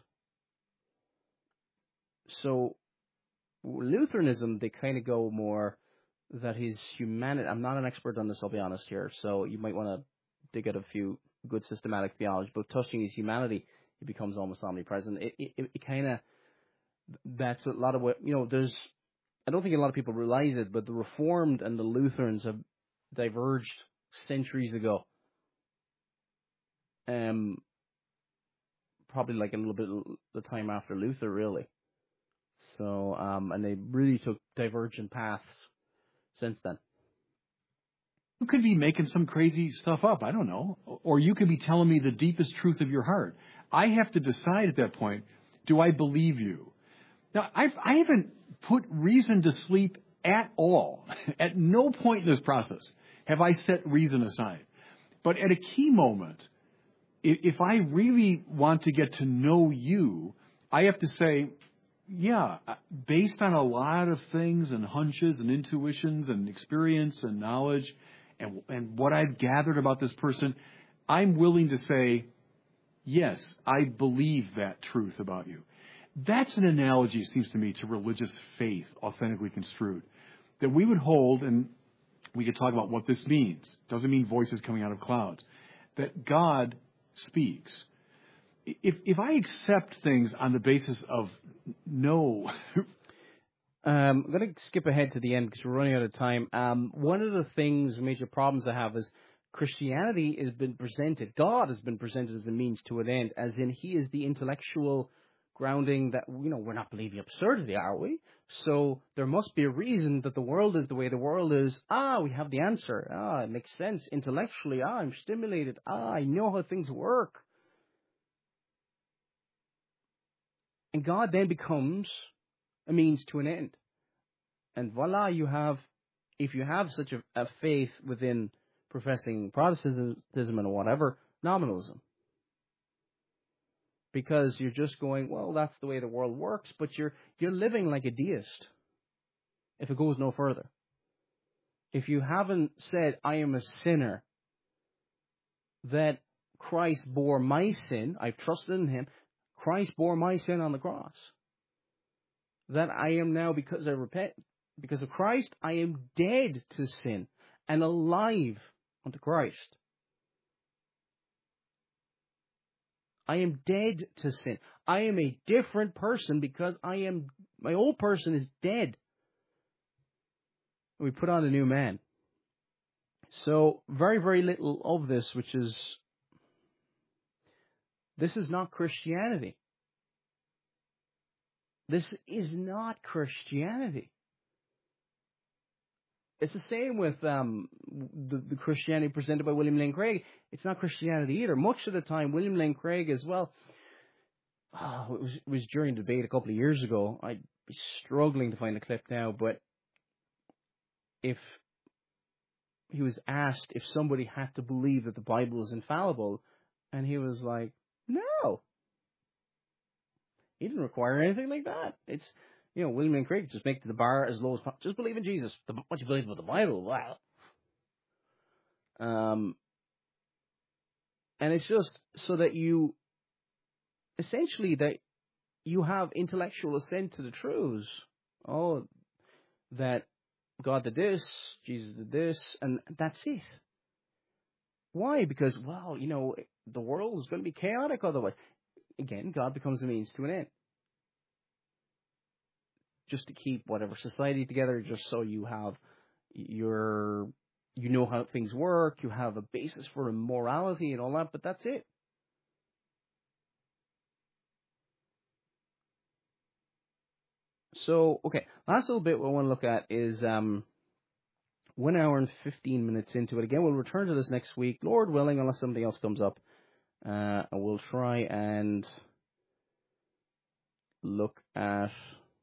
So, Lutheranism, they kind of go more that his humanity, I'm not an expert on this, I'll be honest here, so you might want to dig out a few good systematic theology, but touching his humanity, he becomes almost omnipresent. It kind of, that's a lot of what, I don't think a lot of people realize it, but the Reformed and the Lutherans have diverged centuries ago. Probably like a little bit the time after Luther, really. So, and they really took divergent paths since then. You could be making some crazy stuff up, I don't know. Or you could be telling me the deepest truth of your heart. I have to decide at that point, do I believe you? Now, I haven't put reason to sleep at all. At no point in this process have I set reason aside. But at a key moment, if I really want to get to know you, I have to say, yeah, based on a lot of things and hunches and intuitions and experience and knowledge and what I've gathered about this person, I'm willing to say, yes, I believe that truth about you. That's an analogy, it seems to me, to religious faith, authentically construed, that we would hold, and we could talk about what this means. Doesn't mean voices coming out of clouds. That God speaks. If I accept things on the basis of no... I'm going to skip ahead to the end because we're running out of time. One of the major problems I have is Christianity has been presented, God has been presented as a means to an end, as in he is the intellectual grounding that, we're not believing absurdity, are we? So there must be a reason that the world is the way the world is. We have the answer. It makes sense intellectually. I'm stimulated. I know how things work. And God then becomes a means to an end. And voila, if you have such a faith within professing Protestantism and whatever, nominalism. Because you're just going, well, that's the way the world works, but you're living like a deist, if it goes no further. If you haven't said, I am a sinner, that Christ bore my sin, I've trusted in him, Christ bore my sin on the cross. that I am now, because I repent, because of Christ, I am dead to sin and alive unto Christ. I am dead to sin. I am a different person because my old person is dead. We put on a new man. So very, very little of this, this is not Christianity. This is not Christianity. It's the same with the Christianity presented by William Lane Craig. It's not Christianity either. Much of the time, William Lane Craig as well. It was during debate a couple of years ago. I'd be struggling to find the clip now, but if he was asked if somebody had to believe that the Bible is infallible, and he was like, no. He didn't require anything like that. It's, William Lane Craig just make the bar as low as possible. Just believe in Jesus. What you believe about the Bible, wow. And it's just so that essentially that you have intellectual assent to the truths. Oh, that God did this, Jesus did this, and that's it. Why? Because, the world is going to be chaotic otherwise. Again, God becomes a means to an end. Just to keep whatever society together, just so you have you know how things work, you have a basis for morality and all that, but that's it. So, okay, last little bit we want to look at is 1 hour and 15 minutes into it. Again, we'll return to this next week, Lord willing, unless something else comes up. And we'll try and look at...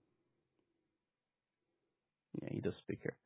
Yeah, he does speak here.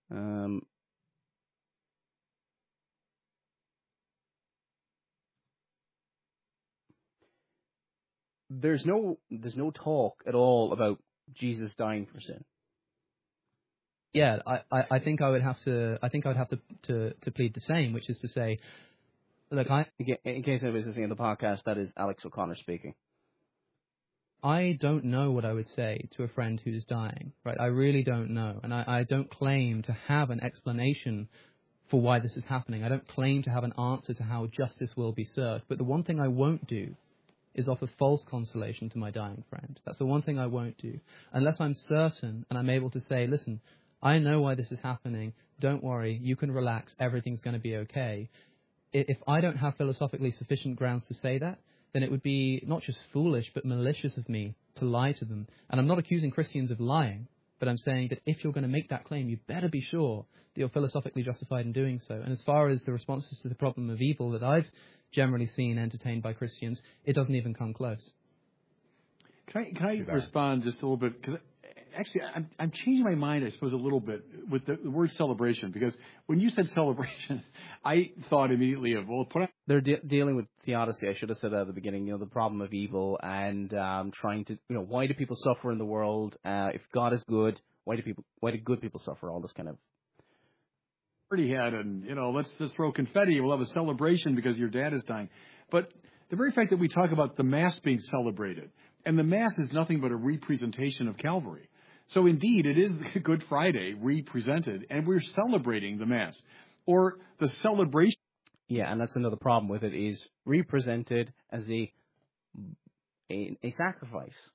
There's no talk at all about Jesus dying for sin. Yeah, I think I would have to plead the same, which is to say, look, in case anybody's listening to the podcast, that is Alex O'Connor speaking. I don't know what I would say to a friend who's dying, right? I really don't know. And I don't claim to have an explanation for why this is happening. I don't claim to have an answer to how justice will be served. But the one thing I won't do is offer false consolation to my dying friend. That's the one thing I won't do. Unless I'm certain and I'm able to say, listen, I know why this is happening. Don't worry. You can relax. Everything's going to be okay. If I don't have philosophically sufficient grounds to say that, then it would be not just foolish, but malicious of me to lie to them. And I'm not accusing Christians of lying, but I'm saying that if you're going to make that claim, you better be sure that you're philosophically justified in doing so. And as far as the responses to the problem of evil that I've generally seen entertained by Christians, it doesn't even come close. Can I respond just a little bit? Because actually, I'm changing my mind, I suppose, a little bit with the word celebration. Because when you said celebration, I thought immediately of, They're dealing with theodicy. I should have said that at the beginning. The problem of evil and trying to, why do people suffer in the world? If God is good, why do good people suffer? All this kind of. He had, and let's just throw confetti. We'll have a celebration because your dad is dying. But the very fact that we talk about the Mass being celebrated, and the Mass is nothing but a representation of Calvary. So indeed, it is Good Friday represented, and we're celebrating the Mass, or the celebration. Yeah, and that's another problem with it, is represented as a sacrifice.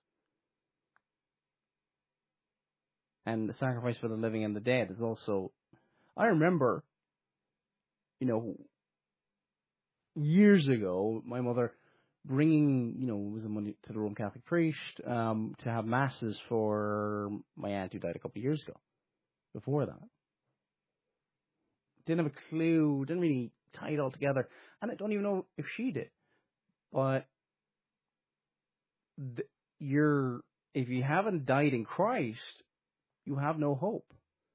And the sacrifice for the living and the dead is also... I remember, years ago, my mother bringing, money to the Roman Catholic priest to have masses for my aunt who died a couple of years ago. Before that, didn't have a clue, didn't really tie it all together, and I don't even know if she did. But if you haven't died in Christ, you have no hope.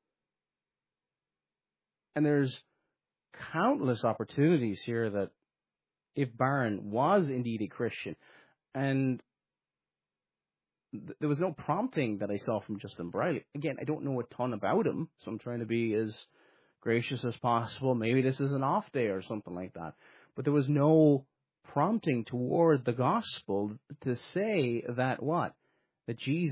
And there's countless opportunities here that if Barron was indeed a Christian, and there was no prompting that I saw from Justin Brierley. Again, I don't know a ton about him, so I'm trying to be as gracious as possible. Maybe this is an off day or something like that. But there was no prompting toward the gospel to say that what? That Jesus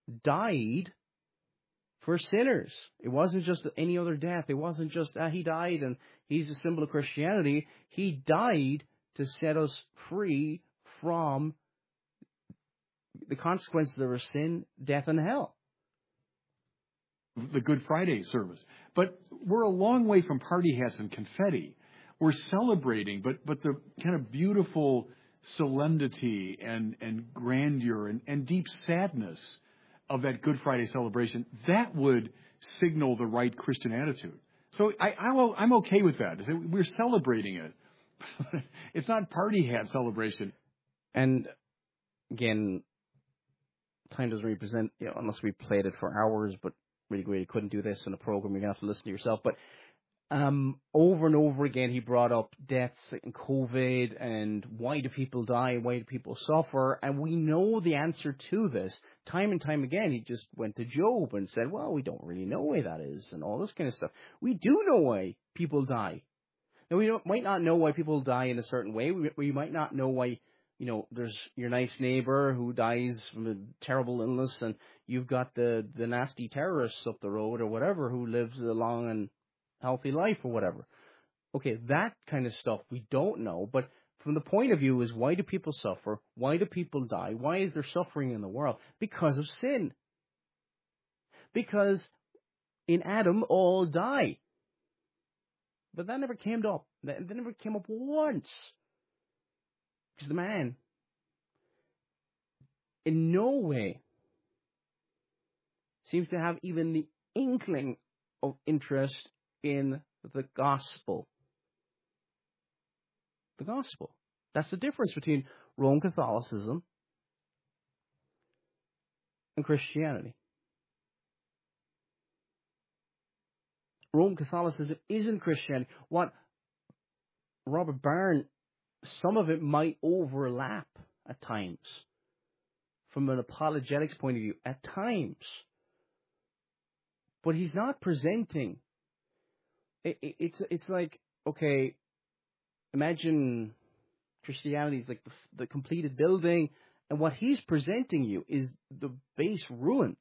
died for sinners. It wasn't just any other death. It wasn't just, he died and he's a symbol of Christianity. He died to set us free from the consequences of our sin, death, and hell. The Good Friday service. But we're a long way from party hats and confetti. We're celebrating, but the kind of beautiful solemnity and grandeur and deep sadness of that Good Friday celebration, that would signal the right Christian attitude. So I'm okay with that. We're celebrating it. It's not party hat celebration. And again, time doesn't represent, unless we played it for hours, but really couldn't do this in a program. You're going to have to listen to yourself. But over and over again, he brought up deaths and COVID and why do people die? Why do people suffer? And we know the answer to this. Time and time again, he just went to Job and said, well, we don't really know why that is and all this kind of stuff. We do know why people die. Now, we might not know why people die in a certain way. We might not know why, there's your nice neighbor who dies from a terrible illness and you've got the nasty terrorists up the road or whatever who lives a long and healthy life or whatever. Okay, that kind of stuff we don't know, but from the point of view is why do people suffer? Why do people die? Why is there suffering in the world? Because of sin. Because in Adam all die. But that never came up. That never came up once. Because the man in no way seems to have even the inkling of interest in the gospel. The gospel. That's the difference between Roman Catholicism and Christianity. Roman Catholicism isn't Christianity. What Robert Barron, some of it might overlap at times from an apologetics point of view, at times. But he's not presenting. It's like, okay, imagine Christianity is like the completed building, and what he's presenting you is the base ruins.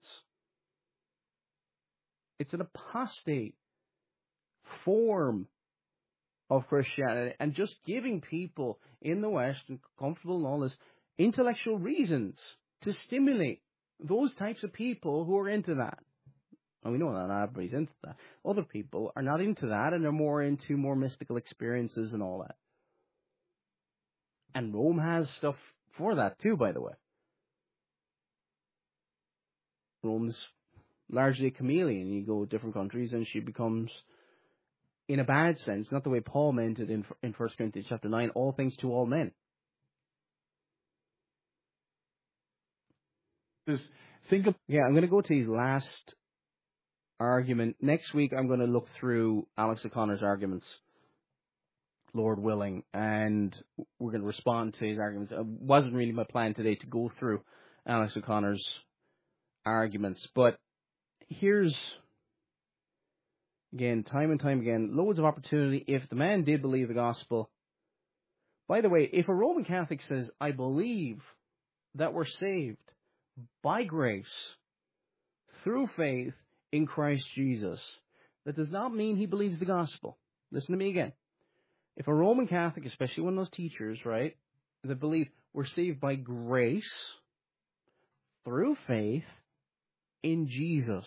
It's an apostate form of Christianity, and just giving people in the West, and comfortable and all this, intellectual reasons to stimulate those types of people who are into that. And we know that not everybody's into that. Other people are not into that, and they're more into more mystical experiences and all that. And Rome has stuff for that too, by the way. Rome's largely a chameleon. You go to different countries and she becomes, in a bad sense, not the way Paul meant it in 1 Corinthians chapter 9, all things to all men. I'm going to go to his last argument. Next week, I'm going to look through Alex O'Connor's arguments, Lord willing, and we're going to respond to his arguments. It wasn't really my plan today to go through Alex O'Connor's arguments, but here's, again, time and time again, loads of opportunity. If the man did believe the gospel, by the way, if a Roman Catholic says, I believe that we're saved by grace through faith in Christ Jesus, that does not mean he believes the gospel. Listen to me again. If a Roman Catholic, especially one of those teachers, right, that believe we're saved by grace through faith in Jesus,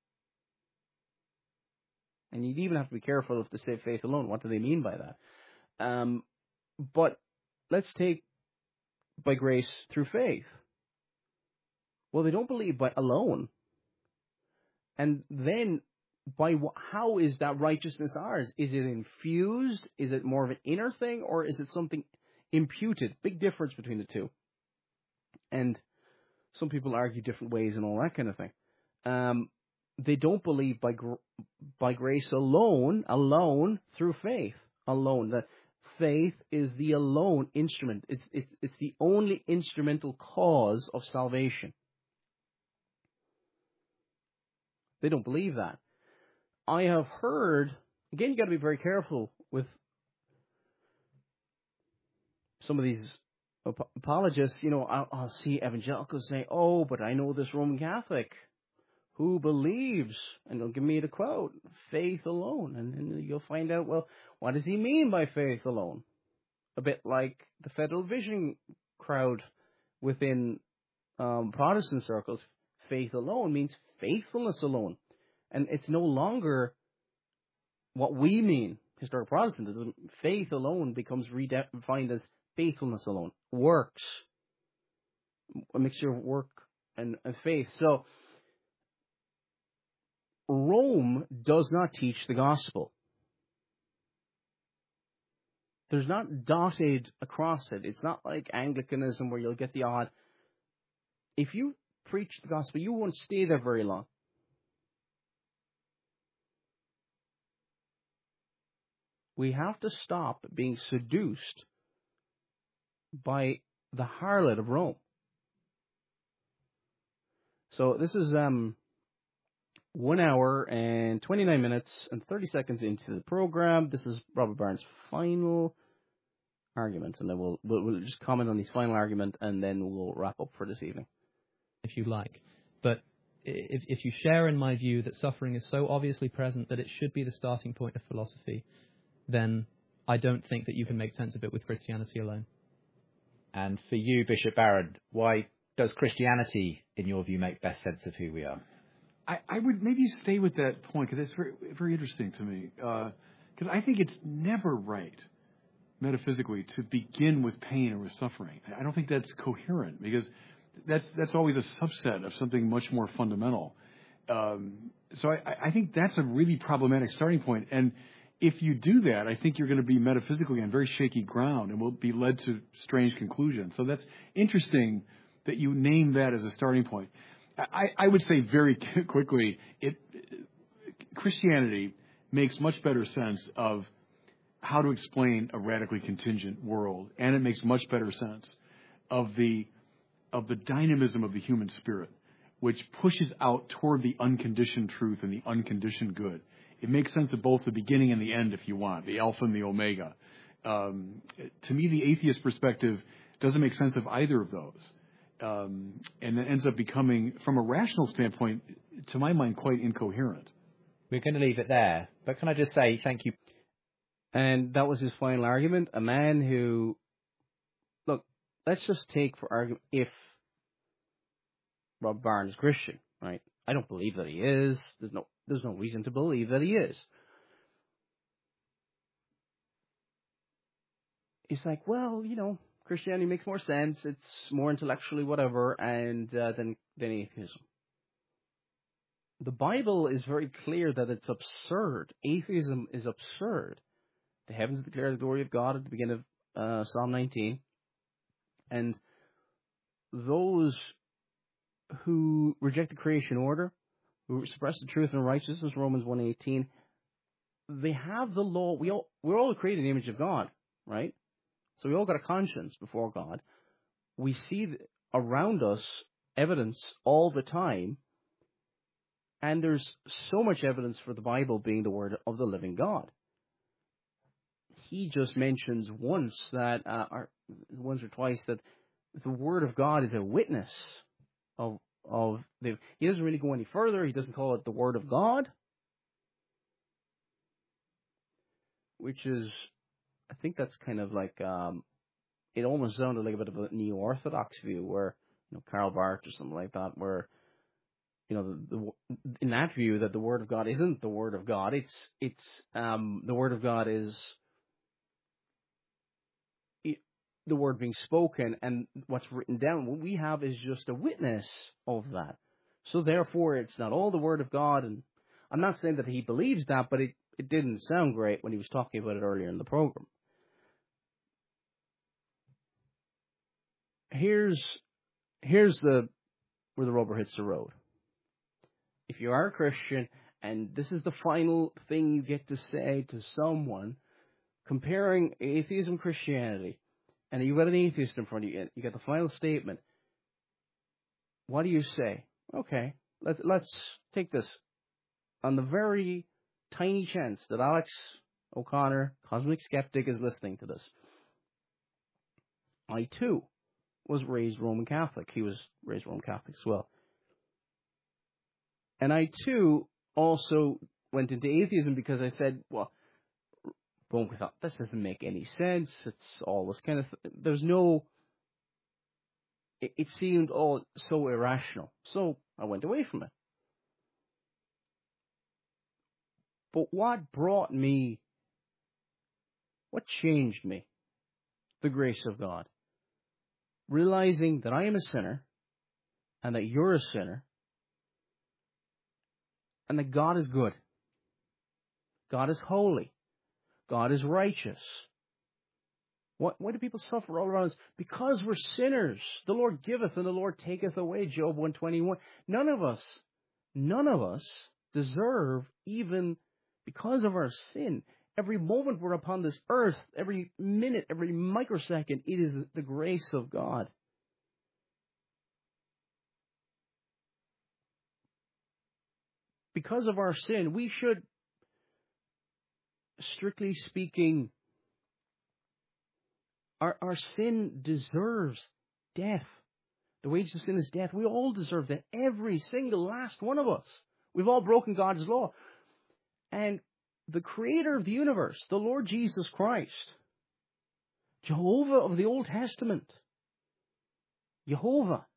and you'd even have to be careful if they say faith alone. What do they mean by that? But let's take by grace through faith. Well, they don't believe by alone. And then, how is that righteousness ours? Is it infused? Is it more of an inner thing? Or is it something imputed? Big difference between the two. And some people argue different ways and all that kind of thing. They don't believe by grace alone through faith alone. That faith is the alone instrument. It's the only instrumental cause of salvation. They don't believe that. I have heard, again, you got to be very careful with some of these apologists, I'll see evangelicals say, "Oh, but I know this Roman Catholic who believes," and they'll give me the quote, "faith alone," and you'll find out, well, what does he mean by faith alone? A bit like the Federal Vision crowd within Protestant circles. Faith alone means faithfulness alone, and it's no longer what we mean, historic Protestantism. Faith alone becomes redefined as faithfulness alone, works, a mixture of work and faith. So Rome does not teach the gospel. There's not dotted across it. It's not like Anglicanism where you'll get the odd. If you preach the gospel, you won't stay there very long. We have to stop being seduced by the harlot of Rome. So this is 1 hour and 29 minutes and 30 seconds into the program. This is Robert Barron's final argument, and then we'll just comment on his final argument, and then we'll wrap up for this evening. If you like. But if you share in my view that suffering is so obviously present that it should be the starting point of philosophy, then I don't think that you can make sense of it with Christianity alone. And for you, Bishop Barron, why does Christianity, in your view, make best sense of who we are? I would maybe stay with that point because it's very, very interesting to me. Because I think it's never right, metaphysically, to begin with pain or with suffering. I don't think that's coherent because that's always a subset of something much more fundamental. So I think that's a really problematic starting point. And if you do that, I think you're going to be metaphysically on very shaky ground and will be led to strange conclusions. So that's interesting that you name that as a starting point. I would say very quickly, Christianity makes much better sense of how to explain a radically contingent world, and it makes much better sense of the dynamism of the human spirit, which pushes out toward the unconditioned truth and the unconditioned good. It makes sense of both the beginning and the end, if you want, the alpha and the omega. To me, the atheist perspective doesn't make sense of either of those. And that ends up becoming, from a rational standpoint, to my mind, quite incoherent. We're going to leave it there, but can I just say thank you. And that was his final argument. A man who, look, let's just take for argument if Rob Barron is Christian, right? I don't believe that he is. There's no reason to believe that he is. It's like, well, Christianity makes more sense. It's more intellectually whatever, and than atheism. The Bible is very clear that it's absurd. Atheism is absurd. The heavens declare the glory of God at the beginning of Psalm 19, and those who reject the creation order, who suppress the truth and righteousness, Romans 1:18, they have the law. We're all created in the image of God, right? So we all got a conscience before God. We see around us evidence all the time, and there's so much evidence for the Bible being the word of the living God. He just mentions once or twice that the word of God is a witness of he doesn't really go any further. He doesn't call it the word of God, which is, I think that's kind of like, it almost sounded like a bit of a neo-orthodox view where, Karl Barth or something like that, where, in that view that the word of God isn't the word of God. It's the word of God is the word being spoken, and what's written down, what we have is just a witness of that. So therefore, it's not all the word of God, and I'm not saying that he believes that, but it didn't sound great when he was talking about it earlier in the program. Here's where the rubber hits the road. If you are a Christian, and this is the final thing you get to say to someone, comparing atheism and Christianity, and you've got an atheist in front of you, and you get the final statement, what do you say? Okay, let's take this. On the very tiny chance that Alex O'Connor, Cosmic Skeptic, is listening to this, I too was raised Roman Catholic. He was raised Roman Catholic as well. And I, too, also went into atheism because I said, well, boom, we thought, this doesn't make any sense. It's all this kind of... There's no... It seemed all so irrational. So I went away from it. But what changed me? The grace of God. Realizing that I am a sinner, and that you're a sinner, and that God is good. God is holy. God is righteous. Why do people suffer all around us? Because we're sinners. The Lord giveth and the Lord taketh away. Job 121. None of us deserve, even because of our sin. Every moment we're upon this earth, every minute, every microsecond, it is the grace of God. Because of our sin, we should, strictly speaking, our sin deserves death. The wages of sin is death. We all deserve that. Every single last one of us. We've all broken God's law. And the creator of the universe, the Lord Jesus Christ, Jehovah of the Old Testament, Jehovah,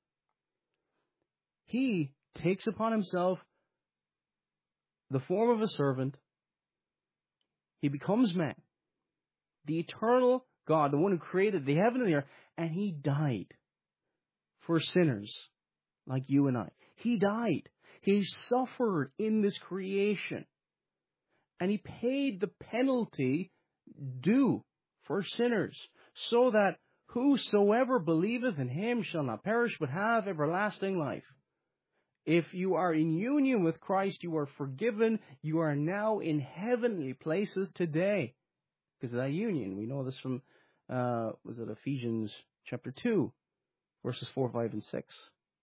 he takes upon himself the form of a servant. He becomes man, the eternal God, the one who created the heaven and the earth, and he died for sinners like you and I. He died. He suffered in this creation, and he paid the penalty due for sinners, so that whosoever believeth in him shall not perish but have everlasting life. If you are in union with Christ, you are forgiven. You are now in heavenly places today because of that union. We know this from, Ephesians chapter 2, verses 4, 5, and 6.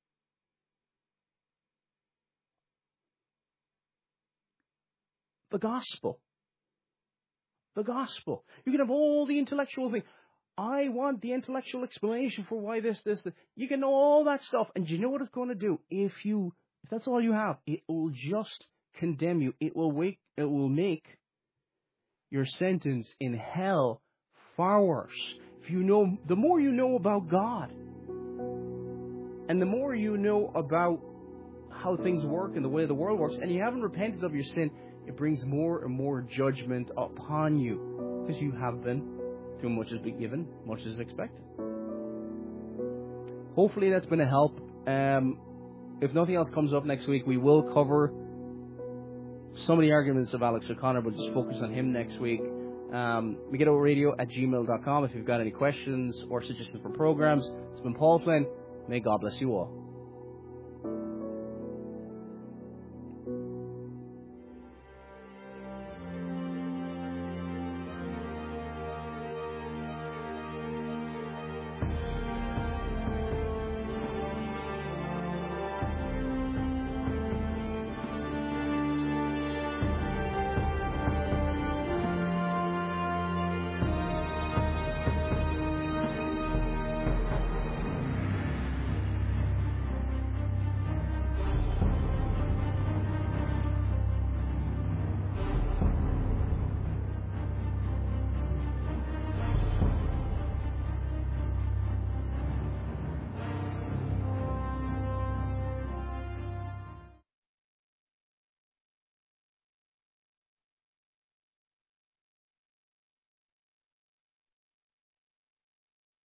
The gospel. The gospel. You can have all the intellectual thing. I want the intellectual explanation for why this. You can know all that stuff. And you know what it's going to do? If that's all you have, it will just condemn you. It will make your sentence in hell far worse. The more you know about God, and the more you know about how things work and the way the world works, and you haven't repented of your sin, it brings more and more judgment upon you, because you have been. Too much has been given, much is expected. Hopefully that's been a help. If nothing else comes up next week, we will cover some of the arguments of Alex O'Connor, but just focus on him next week. MigidoRadio@gmail.com if you've got any questions or suggestions for programs. It's been Paul Flynn. May God bless you all.